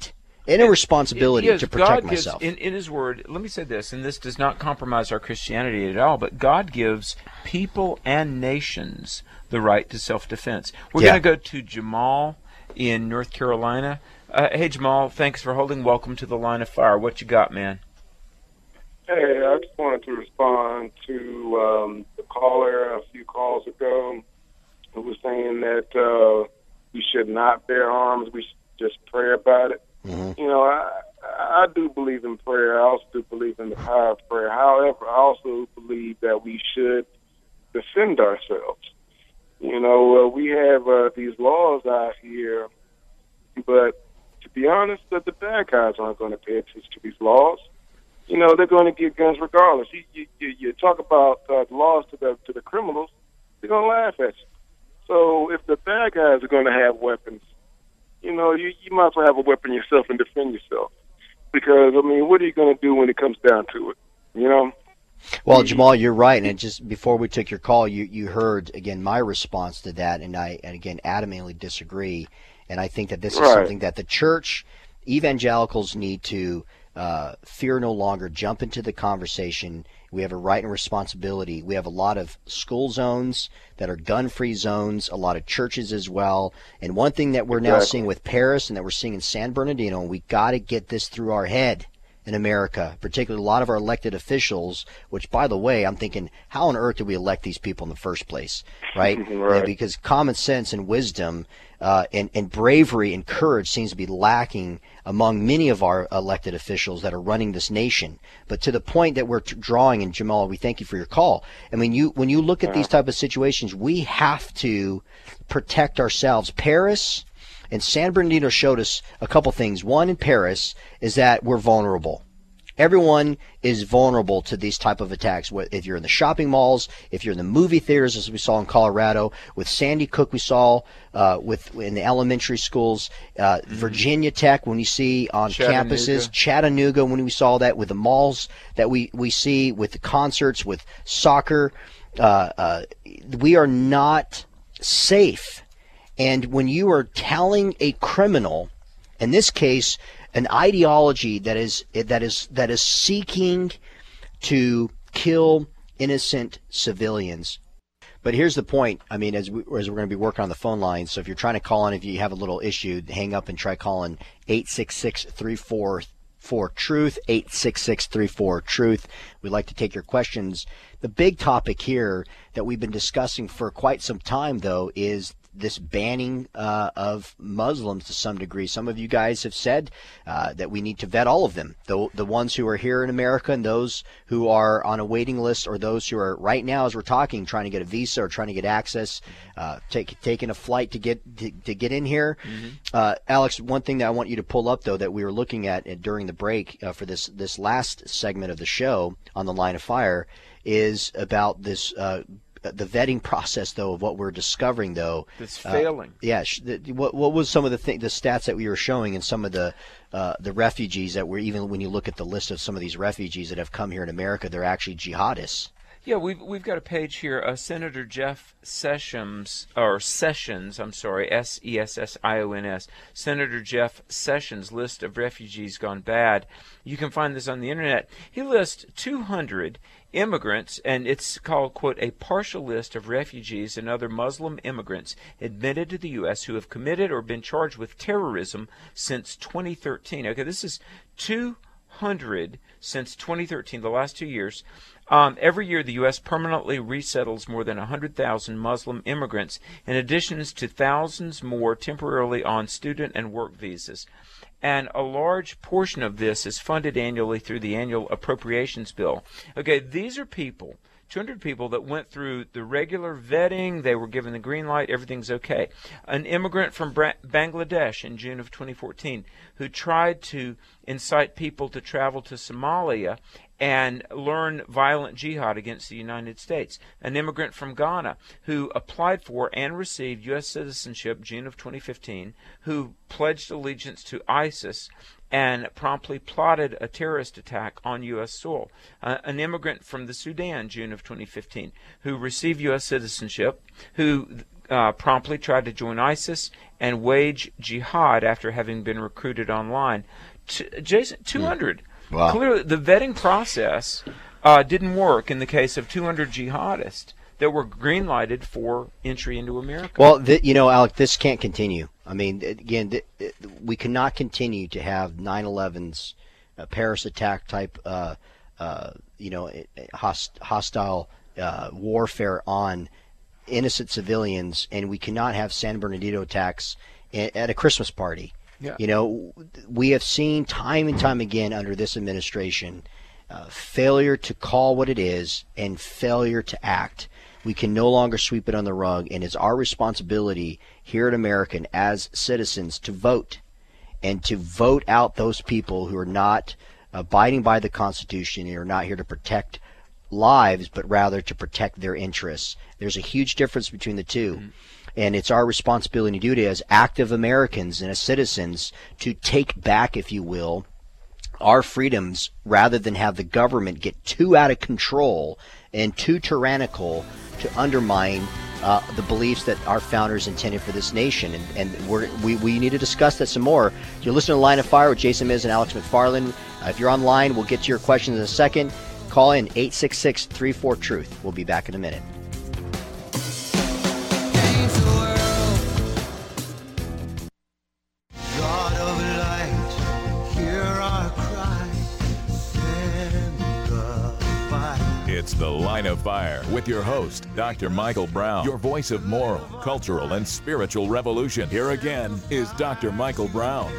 and a responsibility yes, to protect God gives, myself. In, in His Word, let me say this, and this does not compromise our Christianity at all, but God gives people and nations the right to self-defense. We're Yeah. going to go to Jamal in North Carolina. Uh, hey, Jamal, thanks for holding. Welcome to the Line of Fire. What you got, man? Hey, I just wanted to respond to um, the caller a few calls ago who was saying that uh, we should not bear arms. We should just pray about it. Mm-hmm. You know, I, I do believe in prayer. I also do believe in the power of prayer. However, I also believe that we should defend ourselves. You know, uh, we have uh, these laws out here, but to be honest, that the bad guys aren't going to pay attention to these laws. You know, they're going to get guns regardless. You, you, you, you talk about uh, the laws to the to the criminals, they're going to laugh at you. So if the bad guys are going to have weapons, you know, you, you might as well have a weapon yourself and defend yourself. Because, I mean, what are you going to do when it comes down to it, you know? Well, Jamal, you're right. And just before we took your call, you, you heard, again, my response to that, and I, and again, adamantly disagree. And I think that this is Right. something that the church, evangelicals need to uh, fear no longer, jump into the conversation. We have a right and responsibility. We have a lot of school zones that are gun-free zones, a lot of churches as well. And one thing that we're now Exactly. seeing with Paris and that we're seeing in San Bernardino, and we got to get this through our head in America, particularly a lot of our elected officials, which, by the way, I'm thinking, how on earth did we elect these people in the first place, right? Right. You know, because common sense and wisdom uh, and, and bravery and courage seems to be lacking among many of our elected officials that are running this nation. But to the point that we're t- drawing, and Jamal, we thank you for your call. I mean, you when you look at these type of situations, we have to protect ourselves. Paris and San Bernardino showed us a couple things. One, in Paris, is that we're vulnerable. Everyone is vulnerable to these type of attacks. If you're in the shopping malls, if you're in the movie theaters, as we saw in Colorado, with Sandy Hook, we saw uh, with in the elementary schools, uh, mm-hmm. Virginia Tech, when you see on Chattanooga. campuses, Chattanooga, when we saw that, with the malls that we, we see, with the concerts, with soccer, uh, uh, we are not safe. And when you are telling a criminal, in this case, an ideology that is that is that is seeking to kill innocent civilians. But here's the point. I mean, as, we, as we're going to be working on the phone lines, so if you're trying to call in, if you have a little issue, hang up and try calling eight six six, three four four, TRUTH, eight six six, three four, TRUTH. We'd like to take your questions. The big topic here that we've been discussing for quite some time, though, is this banning uh, of Muslims to some degree. Some of you guys have said uh, that we need to vet all of them, the, the ones who are here in America and those who are on a waiting list, or those who are right now, as we're talking, trying to get a visa or trying to get access, uh, take, taking a flight to get to, to get in here. Mm-hmm. Uh, Alex, one thing that I want you to pull up, though, that we were looking at during the break uh, for this, this last segment of the show on the Line of Fire is about this uh, the vetting process, though, of what we're discovering, though. It's failing. Uh, yeah. Sh- the, what, what was some of the th- the stats that we were showing, and some of the uh, the refugees that were, even when you look at the list of some of these refugees that have come here in America, they're actually jihadists. Yeah, we've we've got a page here. Uh, Senator Jeff Sessions, or Sessions, I'm sorry, S E S S I O N S. Senator Jeff Sessions' list of refugees gone bad. You can find this on the internet. He lists two hundred immigrants, and it's called, quote, a partial list of refugees and other Muslim immigrants admitted to the U S who have committed or been charged with terrorism since twenty thirteen. Okay, this is two hundred since twenty thirteen, the last two years. Um, every year, the U S permanently resettles more than one hundred thousand Muslim immigrants, in addition to thousands more temporarily on student and work visas. And a large portion of this is funded annually through the annual appropriations bill. Okay, these are people, two hundred people that went through the regular vetting. They were given the green light. Everything's okay. An immigrant from Bangladesh in June of twenty fourteen who tried to incite people to travel to Somalia and learn violent jihad against the United States. An immigrant from Ghana who applied for and received U S citizenship June of twenty fifteen, who pledged allegiance to ISIS and promptly plotted a terrorist attack on U S soil. Uh, an immigrant from the Sudan, June of twenty fifteen, who received U S citizenship, who uh, promptly tried to join ISIS and wage jihad after having been recruited online. T- Jason, two hundred. Mm. Wow. Clearly, the vetting process uh, didn't work in the case of two hundred jihadists that were green-lighted for entry into America. Well, th- you know, Alec, this can't continue. I mean, again, th- th- we cannot continue to have nine elevens, uh, Paris attack type, uh, uh, you know, host- hostile uh, warfare on innocent civilians, and we cannot have San Bernardino attacks a- at a Christmas party. Yeah. You know, we have seen time and time again under this administration uh, failure to call what it is and failure to act. We can no longer sweep it on the rug, and it's our responsibility here at American as citizens to vote and to vote out those people who are not abiding by the Constitution and are not here to protect lives, but rather to protect their interests. There's a huge difference between the two. Mm-hmm. And it's our responsibility and duty as active Americans and as citizens to take back, if you will, our freedoms rather than have the government get too out of control and too tyrannical to undermine uh, the beliefs that our founders intended for this nation. And, and we're, we, we need to discuss that some more. You're listening to Line of Fire with Jason Miz and Alex McFarland. Uh, if you're online, we'll get to your questions in a second. Call in eight six six, three four, truth. We'll be back in a minute. It's The Line of Fire with your host, Doctor Michael Brown, your voice of moral, cultural, and spiritual revolution. Here again is Doctor Michael Brown.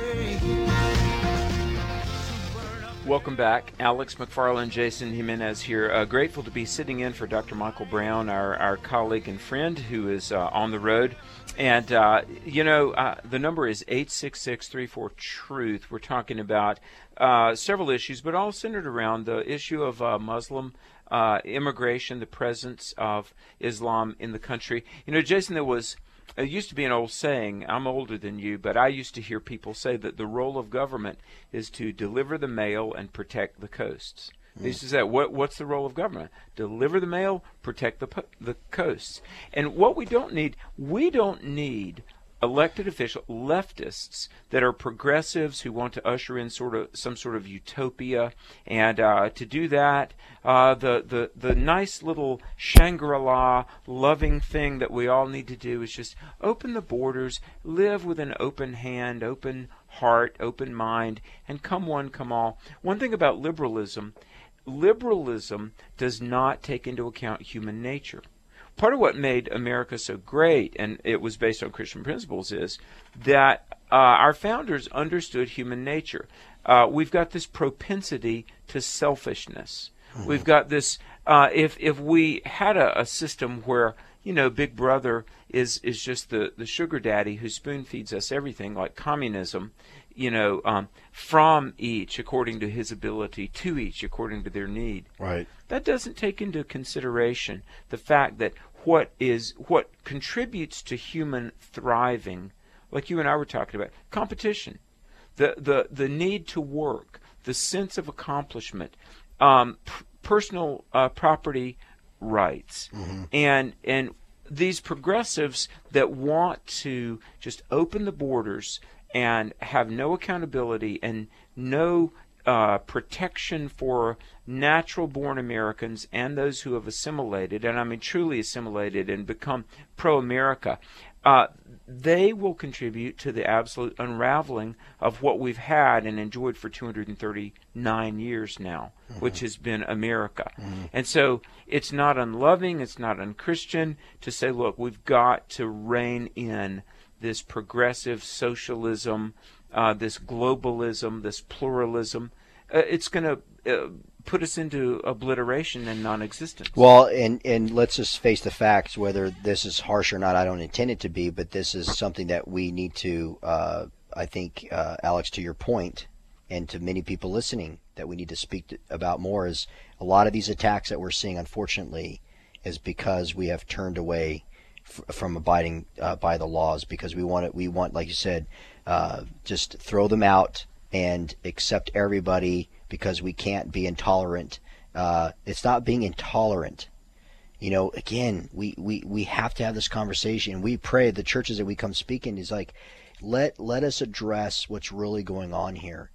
Welcome back. Alex McFarland, Jason Jimenez here. Uh, grateful to be sitting in for Doctor Michael Brown, our, our colleague and friend who is uh, on the road. And, uh, you know, uh, the number is eight six six, three four, truth. We're talking about uh, several issues, but all centered around the issue of uh, Muslim uh, immigration, the presence of Islam in the country. You know, Jason, there was... It used to be an old saying, I'm older than you, but I used to hear people say that the role of government is to deliver the mail and protect the coasts. Mm. They used to say, what, what's the role of government? Deliver the mail, protect the the coasts. And what we don't need, we don't need elected official leftists that are progressives who want to usher in sort of some sort of utopia, and uh, to do that, uh, the the the nice little Shangri-La loving thing that we all need to do is just open the borders, live with an open hand, open heart, open mind, and come one, come all. One thing about liberalism, liberalism does not take into account human nature. Part of what made America so great, and it was based on Christian principles, is that uh, our founders understood human nature. Uh, we've got this propensity to selfishness. Mm-hmm. We've got this, uh, if if we had a, a system where, you know, Big Brother is, is just the, the sugar daddy who spoon feeds us everything, like communism, you know, um, from each according to his ability, to each according to their need. Right. That doesn't take into consideration the fact that what is what contributes to human thriving, like you and I were talking about, competition, the the the need to work, the sense of accomplishment, um, p- personal uh, property rights, mm-hmm. and and these progressives that want to just open the borders and have no accountability and no uh, protection for natural-born Americans and those who have assimilated, and I mean truly assimilated and become pro-America, uh, they will contribute to the absolute unraveling of what we've had and enjoyed for two hundred thirty-nine years now, mm-hmm. which has been America. Mm-hmm. And so it's not unloving, it's not unchristian to say, look, we've got to rein in this progressive socialism, uh, this globalism, this pluralism. Uh, it's going to uh, put us into obliteration and non-existence. Well, and, and let's just face the facts, whether this is harsh or not, I don't intend it to be, but this is something that we need to, uh, I think, uh, Alex, to your point, and to many people listening, that we need to speak to, about more, is a lot of these attacks that we're seeing, unfortunately, is because we have turned away f- from abiding uh, by the laws, because we want it, we want, like you said, uh, just throw them out and accept everybody because we can't be intolerant. Uh, it's not being intolerant. You know, again, we, we, we have to have this conversation. We pray, the churches that we come speak in, is like, let let us address what's really going on here.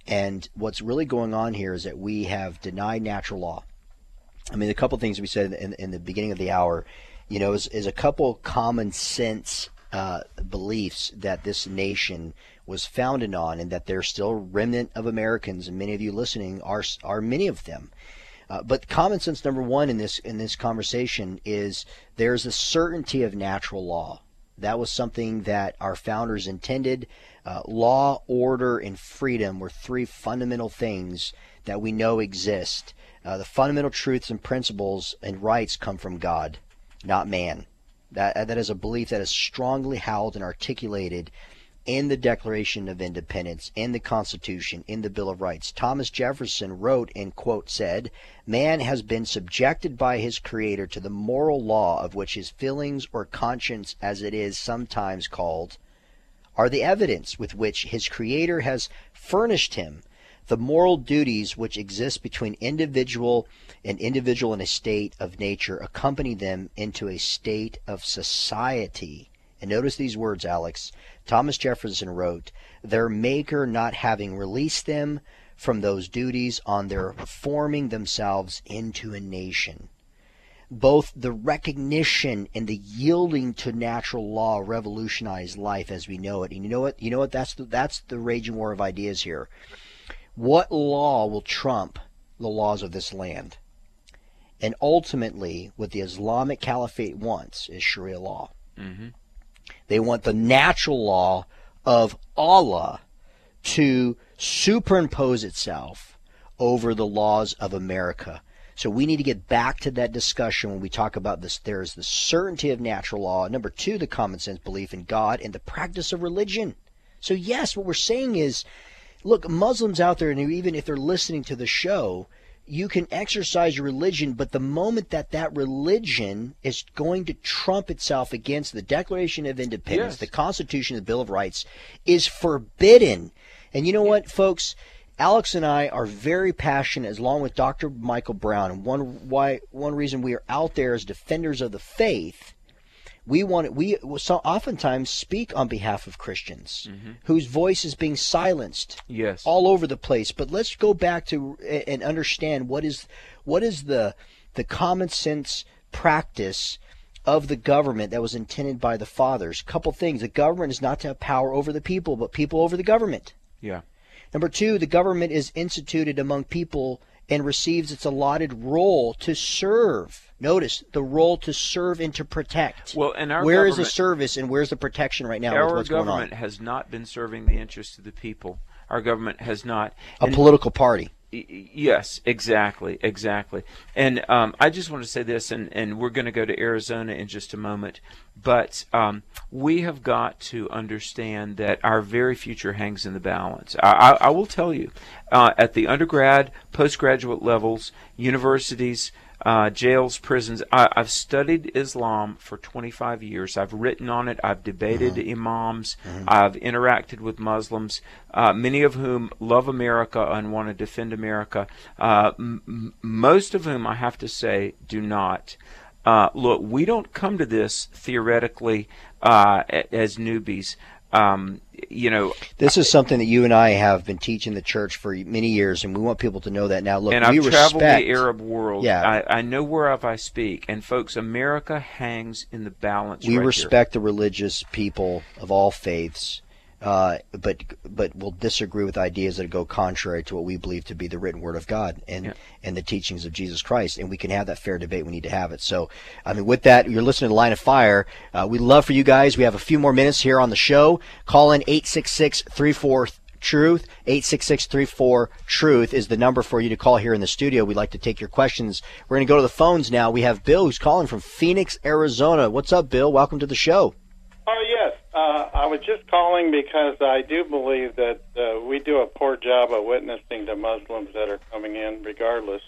And what's really going on here is that we have denied natural law. I mean, a couple things we said in, in the beginning of the hour, you know, is, is a couple common sense uh, beliefs that this nation was founded on, and that there's still a remnant of Americans, and many of you listening are are many of them. Uh, but common sense number one in this in this conversation is there's a certainty of natural law. That was something that our founders intended. Uh, law, order, and freedom were three fundamental things that we know exist. Uh, the fundamental truths and principles and rights come from God, not man. That that is a belief that is strongly held and articulated in the Declaration of Independence, in the Constitution, in the Bill of Rights. Thomas Jefferson wrote and, quote, said, "Man has been subjected by his Creator to the moral law of which his feelings or conscience, as it is sometimes called, are the evidence with which his Creator has furnished him. The moral duties which exist between individual and individual in a state of nature accompany them into a state of society." And notice these words, Alex. Thomas Jefferson wrote, "Their Maker not having released them from those duties on their forming themselves into a nation." Both the recognition and the yielding to natural law revolutionized life as we know it. And you know what? You know what? That's the, that's the raging war of ideas here. What law will trump the laws of this land? And ultimately, what the Islamic Caliphate wants is Sharia law. Mm-hmm. They want the natural law of Allah to superimpose itself over the laws of America. So we need to get back to that discussion when we talk about this. There is the certainty of natural law. Number two, the common sense belief in God and the practice of religion. So yes, what we're saying is, look, Muslims out there, and even if they're listening to the show, you can exercise your religion, but the moment that that religion is going to trump itself against the Declaration of Independence, Yes. the Constitution, the Bill of Rights, is forbidden. And you know what, folks? Alex and I are very passionate, along with Doctor Michael Brown, and one why one reason we are out there as defenders of the faith. We want we so oftentimes speak on behalf of Christians Mm-hmm. whose voice is being silenced Yes. all over the place. But let's go back to and understand what is what is the the common sense practice of the government that was intended by the fathers. Couple things: the government is not to have power over the people, but people over the government. Yeah. Number two, the government is instituted among people and receives its allotted role to serve. Notice the role to serve and to protect. Well, and our Where is the government- service and where's the protection right now with Our what's going on? government has not been serving the interests of the people. Our government has not. A And- political party. Y- Yes, exactly, exactly. And um, I just want to say this, and, and we're going to go to Arizona in just a moment, but um, we have got to understand that our very future hangs in the balance. I, I, I will tell you, uh, at the undergrad, postgraduate levels, universities, uh, jails, prisons, I, I've studied Islam for twenty-five years. I've written on it. I've debated Mm-hmm. imams. I've interacted with Muslims, uh, many of whom love America and want to defend America. Uh, m- m- most of whom, I have to say, do not. Uh, look, we don't come to this theoretically uh, a- as newbies. Um, you know, This is something that you and I have been teaching the church for many years, and we want people to know that now. Look, and we I've traveled respect, the Arab world. Yeah. I, I know whereof I speak. And folks, America hangs in the balance. we right here. respect the religious people of all faiths, uh, but but will disagree with ideas that go contrary to what we believe to be the written word of God and Yeah. and the teachings of Jesus Christ. And we can have that fair debate. We need to have it. So, I mean, with that, you're listening to Line of Fire. Uh, we'd love for you guys. We have a few more minutes here on the show. Call in eight six six, three four Truth. eight six six, three four, Truth is the number for you to call here in the studio. We'd like to take your questions. We're going to go to the phones now. We have Bill who's calling from Phoenix, Arizona. What's up, Bill? Welcome to the show. Oh, yes. Uh, I was just calling because I do believe that uh, we do a poor job of witnessing to Muslims that are coming in regardless.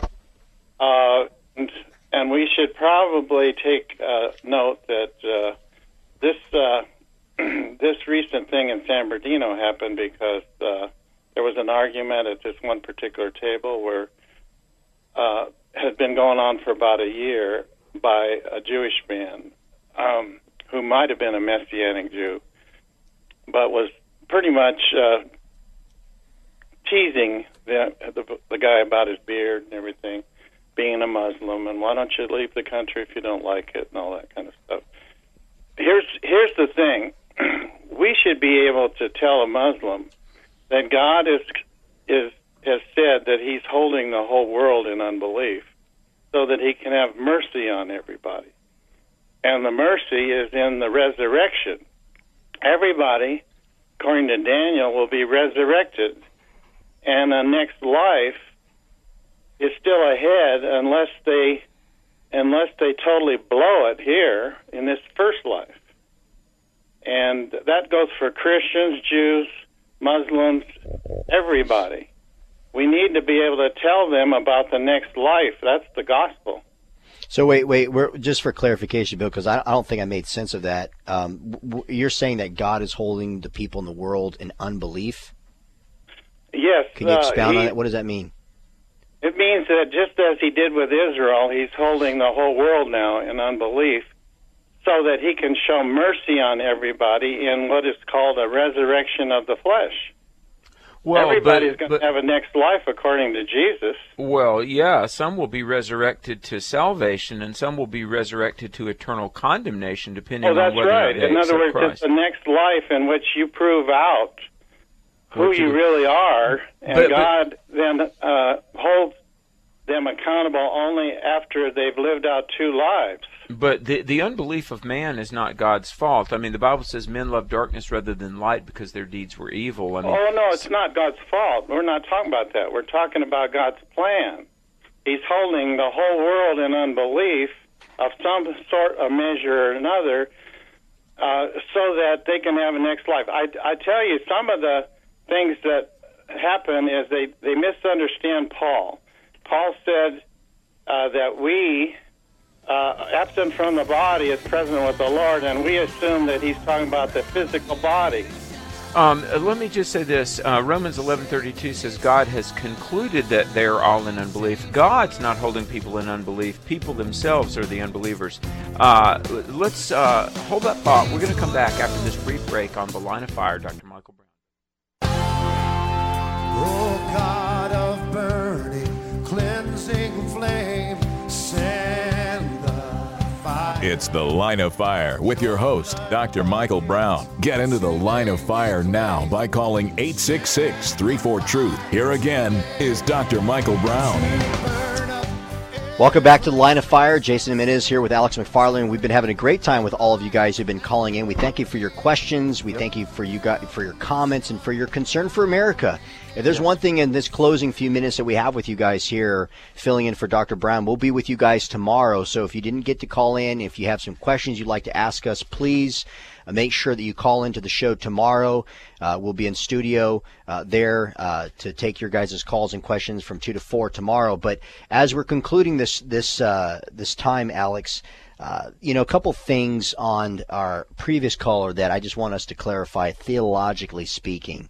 Uh, and, and we should probably take uh, note that uh, this uh, this recent thing in San Bernardino happened because uh, there was an argument at this one particular table where uh, had been going on for about a year by a Jewish man. Um, who might have been a Messianic Jew, but was pretty much uh, teasing the, the the guy about his beard and everything, being a Muslim, and why don't you leave the country if you don't like it, and all that kind of stuff. Here's here's the thing: we should be able to tell a Muslim that God is is has said that He's holding the whole world in unbelief, so that He can have mercy on everybody, and the mercy is in the resurrection. Everybody, according to Daniel, will be resurrected, and the next life is still ahead unless they unless they totally blow it here in this first life. And that goes for Christians, Jews, Muslims, everybody. We need to be able to tell them about the next life. That's the gospel. So wait, wait, we're, just for clarification, Bill, because I, I don't think I made sense of that. Um, w- you're saying that God is holding the people in the world in unbelief? Yes. Can you expound uh, he, on that? What does that mean? It means that just as He did with Israel, He's holding the whole world now in unbelief, so that He can show mercy on everybody in what is called a resurrection of the flesh. Well, Everybody's but, going but, to have a next life according to Jesus. Well, yeah, some will be resurrected to salvation, and some will be resurrected to eternal condemnation, depending Oh, that's on whether right. or not they In other words, accept it's the next life in which you prove out who What you- you really are, and But- but- God then uh, holds them accountable only after they've lived out two lives. But the the unbelief of man is not God's fault. I mean, the Bible says men love darkness rather than light because their deeds were evil. I mean, Oh, no, it's not God's fault. We're not talking about that. We're talking about God's plan. He's holding the whole world in unbelief of some sort of measure or another uh, so that they can have a next life. I, I tell you, some of the things that happen is they, they misunderstand Paul. Paul said uh, that we, uh, absent from the body, is present with the Lord, and we assume that he's talking about the physical body. Um, let me just say this. Uh, Romans eleven thirty-two says God has concluded that they are all in unbelief. God's not holding people in unbelief. People themselves are the unbelievers. Uh, let's uh, hold that thought. We're going to come back after this brief break on The Line of Fire. Doctor Michael Brown. Oh, God of burning, cleansing flame, send the fire. It's The Line of Fire with your host, Doctor Michael Brown. Get into The Line of Fire now by calling eight six six, three four, truth. Here again is Doctor Michael Brown. Welcome back to The Line of Fire. Jason Jimenez here with Alex McFarland. We've been having a great time with all of you guys who've been calling in. We thank you for your questions. We thank you for you guys, for your comments and for your concern for America. If there's one thing in this closing few minutes that we have with you guys here, filling in for Doctor Brown, we'll be with you guys tomorrow. So if you didn't get to call in, if you have some questions you'd like to ask us, please uh, make sure that you call into the show tomorrow. Uh, we'll be in studio uh, there uh, to take your guys' calls and questions from two to four tomorrow. But as we're concluding this this uh, this time, Alex, uh, you know, a couple things on our previous caller that I just want us to clarify, theologically speaking,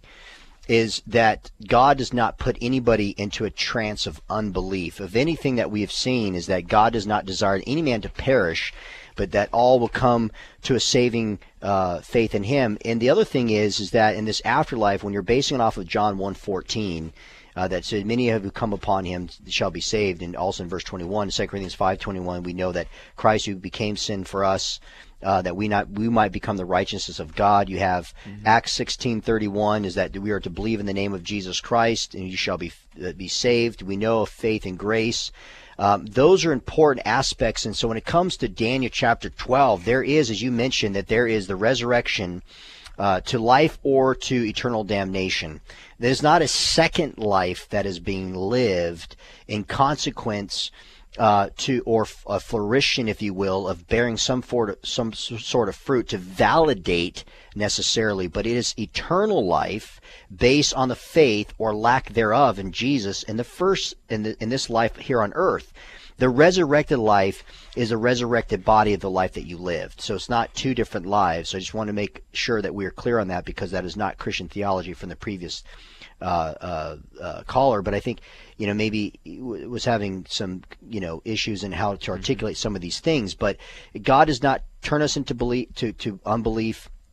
is that God does not put anybody into a trance of unbelief. Of anything that we have seen is that God does not desire any man to perish, but that all will come to a saving uh, faith in Him. And the other thing is, is that in this afterlife, when you're basing it off of John one fourteen, uh, that said, many who come upon Him shall be saved, and also in verse twenty-one, Second Corinthians five twenty-one, we know that Christ who became sin for us, Uh, that we not we might become the righteousness of God. You have mm-hmm. Acts sixteen thirty-one is that we are to believe in the name of Jesus Christ and you shall be uh, be saved. We know of faith and grace. Um, those are important aspects. And so when it comes to Daniel chapter twelve, there is, as you mentioned, that there is the resurrection uh, to life or to eternal damnation. There's not a second life that is being lived in consequence Uh, to or f- a flourishing, if you will, of bearing some sort of, some sort of fruit to validate necessarily, but it is eternal life based on the faith or lack thereof in Jesus in the first in the in this life here on earth. The resurrected life is a resurrected body of the life that you lived. So it's not two different lives. So I just want to make sure that we are clear on that, because that is not Christian theology from the previous uh, uh, uh, caller. But I think, you know, maybe was having some, you know, issues in how to articulate some of these things. But God does not turn us into belief, to, to unbelief.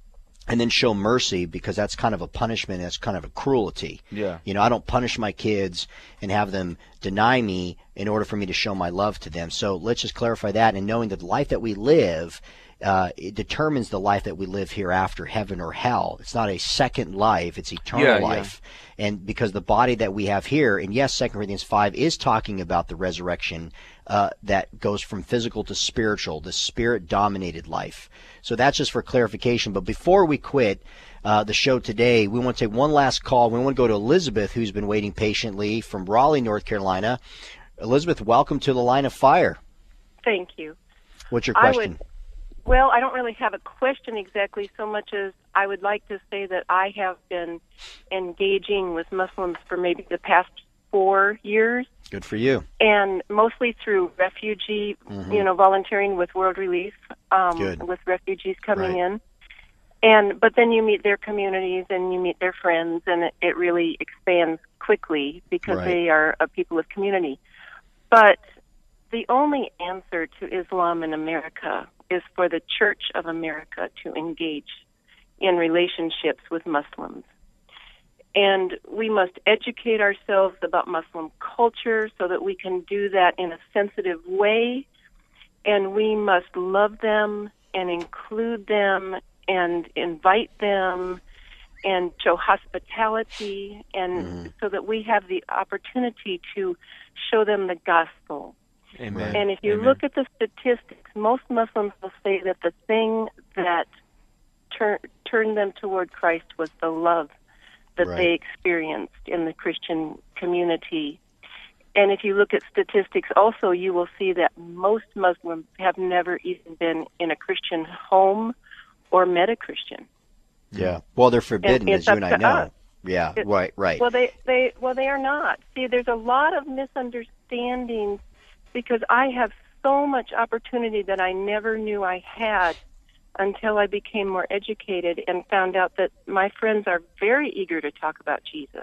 and then show mercy, because that's kind of a punishment, that's kind of a cruelty. Yeah. You know, I don't punish my kids and have them deny me in order for me to show my love to them. So let's just clarify that, and knowing that the life that we live, uh, it determines the life that we live hereafter, heaven or hell. It's not a second life, it's eternal Yeah, yeah. life. And because the body that we have here, and yes, Second Corinthians five is talking about the resurrection uh, that goes from physical to spiritual, the spirit-dominated life. So that's just for clarification. But before we quit uh, the show today, we want to take one last call. We want to go to Elizabeth, who's been waiting patiently from Raleigh, North Carolina. Elizabeth, welcome to the Line of Fire. Thank you. What's your I question? would, well, I don't really have a question exactly so much as I would like to say that I have been engaging with Muslims for maybe the past four years. Good for you. And mostly through refugee, Mhm. you know, volunteering with World Relief, um, Good. with refugees coming Right. in. And but then you meet their communities and you meet their friends, and it, it really expands quickly because Right. they are a people of community. But the only answer to Islam in America is for the Church of America to engage in relationships with Muslims. And we must educate ourselves about Muslim culture so that we can do that in a sensitive way. And we must love them and include them and invite them and show hospitality, and so that we have the opportunity to show them the gospel. Amen. And if you Amen. look at the statistics, most Muslims will say that the thing that tur- turned them toward Christ was the love that Right. they experienced in the Christian community. And if you look at statistics also, you will see that most Muslims have never even been in a Christian home or met a Christian. Yeah. Well, they're forbidden, And as it's you up and I to know. us. Yeah, It- right, right. Well, they, they well they are not. See, there's a lot of misunderstandings because I have so much opportunity that I never knew I had until I became more educated and found out that my friends are very eager to talk about Jesus.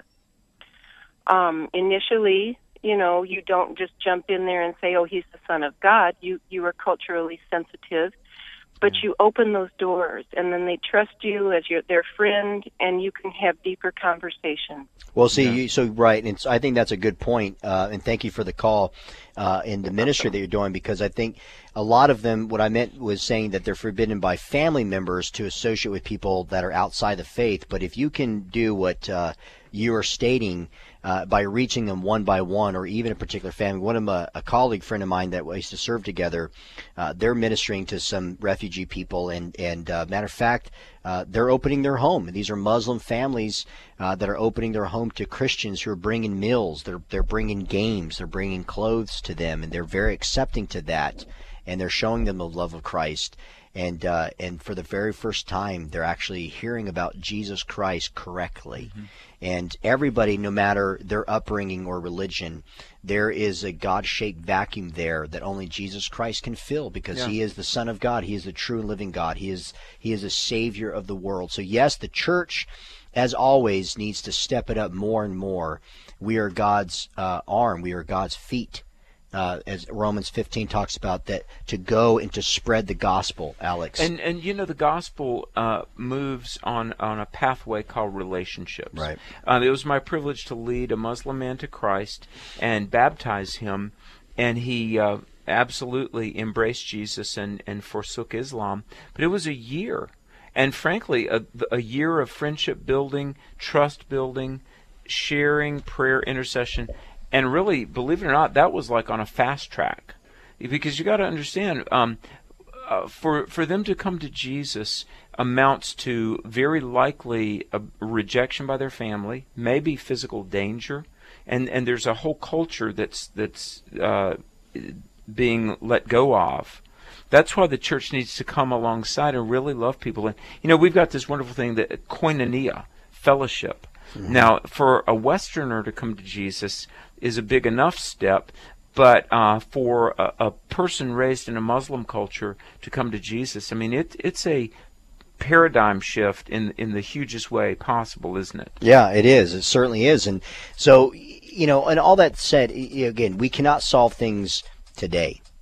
Um, initially, you know, you don't just jump in there and say, "Oh, he's the Son of God." You you are culturally sensitive. But you open those doors, and then they trust you as your their friend, and you can have deeper conversations. Well, see, you, so right, and it's, I think that's a good point, uh, and thank you for the call uh, in the ministry that you're doing, because I think a lot of them, what I meant was saying that they're forbidden by family members to associate with people that are outside the faith. But if you can do what uh, you are stating uh, by reaching them one by one, or even a particular family, one of my, a colleague friend of mine that we used to serve together, uh, they're ministering to some refugee people, and and uh, matter of fact, uh, they're opening their home. These are Muslim families uh, that are opening their home to Christians who are bringing meals. They're they're bringing games. They're bringing clothes to them, and they're very accepting to that. And they're showing them the love of Christ. And uh, and for the very first time, they're actually hearing about Jesus Christ correctly. Mm-hmm. And everybody, no matter their upbringing or religion, there is a God-shaped vacuum there that only Jesus Christ can fill, because Yeah. He is the Son of God. He is the true and living God. He is He is a Savior of the world. So yes, the church, as always, needs to step it up more and more. We are God's uh, arm. We are God's feet. Uh, as Romans fifteen talks about, that to go and to spread the gospel, Alex. And and you know, the gospel uh, moves on on a pathway called relationships. Right. Uh, it was my privilege to lead a Muslim man to Christ and baptize him, and he uh, absolutely embraced Jesus and and forsook Islam. But it was a year, and frankly, a, a year of friendship building, trust building, sharing, prayer, intercession. And really, believe it or not, that was like on a fast track, because you got to understand, um, uh, for for them to come to Jesus amounts to very likely a rejection by their family, maybe physical danger, and and there's a whole culture that's that's uh, being let go of. That's why the church needs to come alongside and really love people. And you know, we've got this wonderful thing, that koinonia, fellowship. Mm-hmm. Now, for a Westerner to come to Jesus is a big enough step, but uh, for a, a person raised in a Muslim culture to come to Jesus, I mean, it, it's a paradigm shift in in the hugest way possible, isn't it? Yeah, it is. It certainly is. And so, you know, and all that said, again, we cannot solve things today.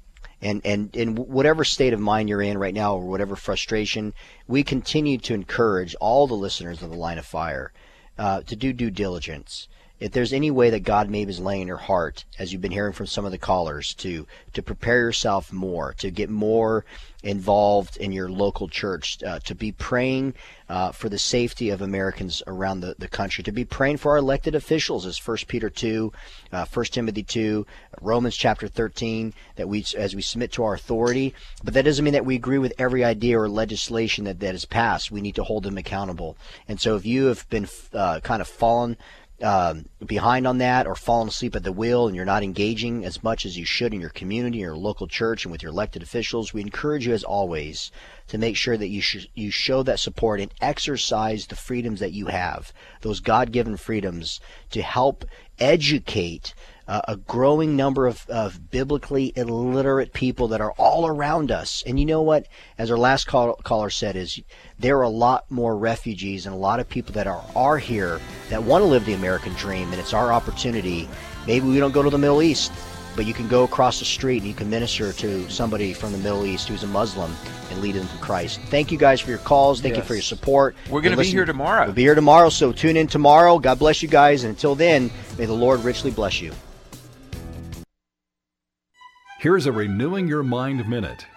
And, and in whatever state of mind you're in right now, or whatever frustration, we continue to encourage all the listeners of the Line of Fire uh, to do due diligence. If there's any way that God maybe is laying in your heart, as you've been hearing from some of the callers, to to prepare yourself more, to get more involved in your local church, uh, to be praying uh, for the safety of Americans around the, the country, to be praying for our elected officials, as First Peter two, uh, First Timothy two, Romans chapter thirteen, that we as we submit to our authority. But that doesn't mean that we agree with every idea or legislation that, that is passed. We need to hold them accountable. And so if you have been uh, kind of fallen Um, behind on that, or falling asleep at the wheel, and you're not engaging as much as you should in your community, your local church, and with your elected officials, we encourage you, as always, to make sure that you sh- you show that support and exercise the freedoms that you have, those God-given freedoms, to help educate uh, a growing number of, of biblically illiterate people that are all around us. And you know what? As our last call, caller said, is there are a lot more refugees and a lot of people that are, are here that want to live the American dream, and it's our opportunity. Maybe we don't go to the Middle East, but you can go across the street and you can minister to somebody from the Middle East who's a Muslim and lead them to Christ. Thank you guys for your calls. Thank yes. you for your support. We're going to be here tomorrow. We'll be here tomorrow, so tune in tomorrow. God bless you guys, and until then, may the Lord richly bless you. Here's a Renewing Your Mind Minute.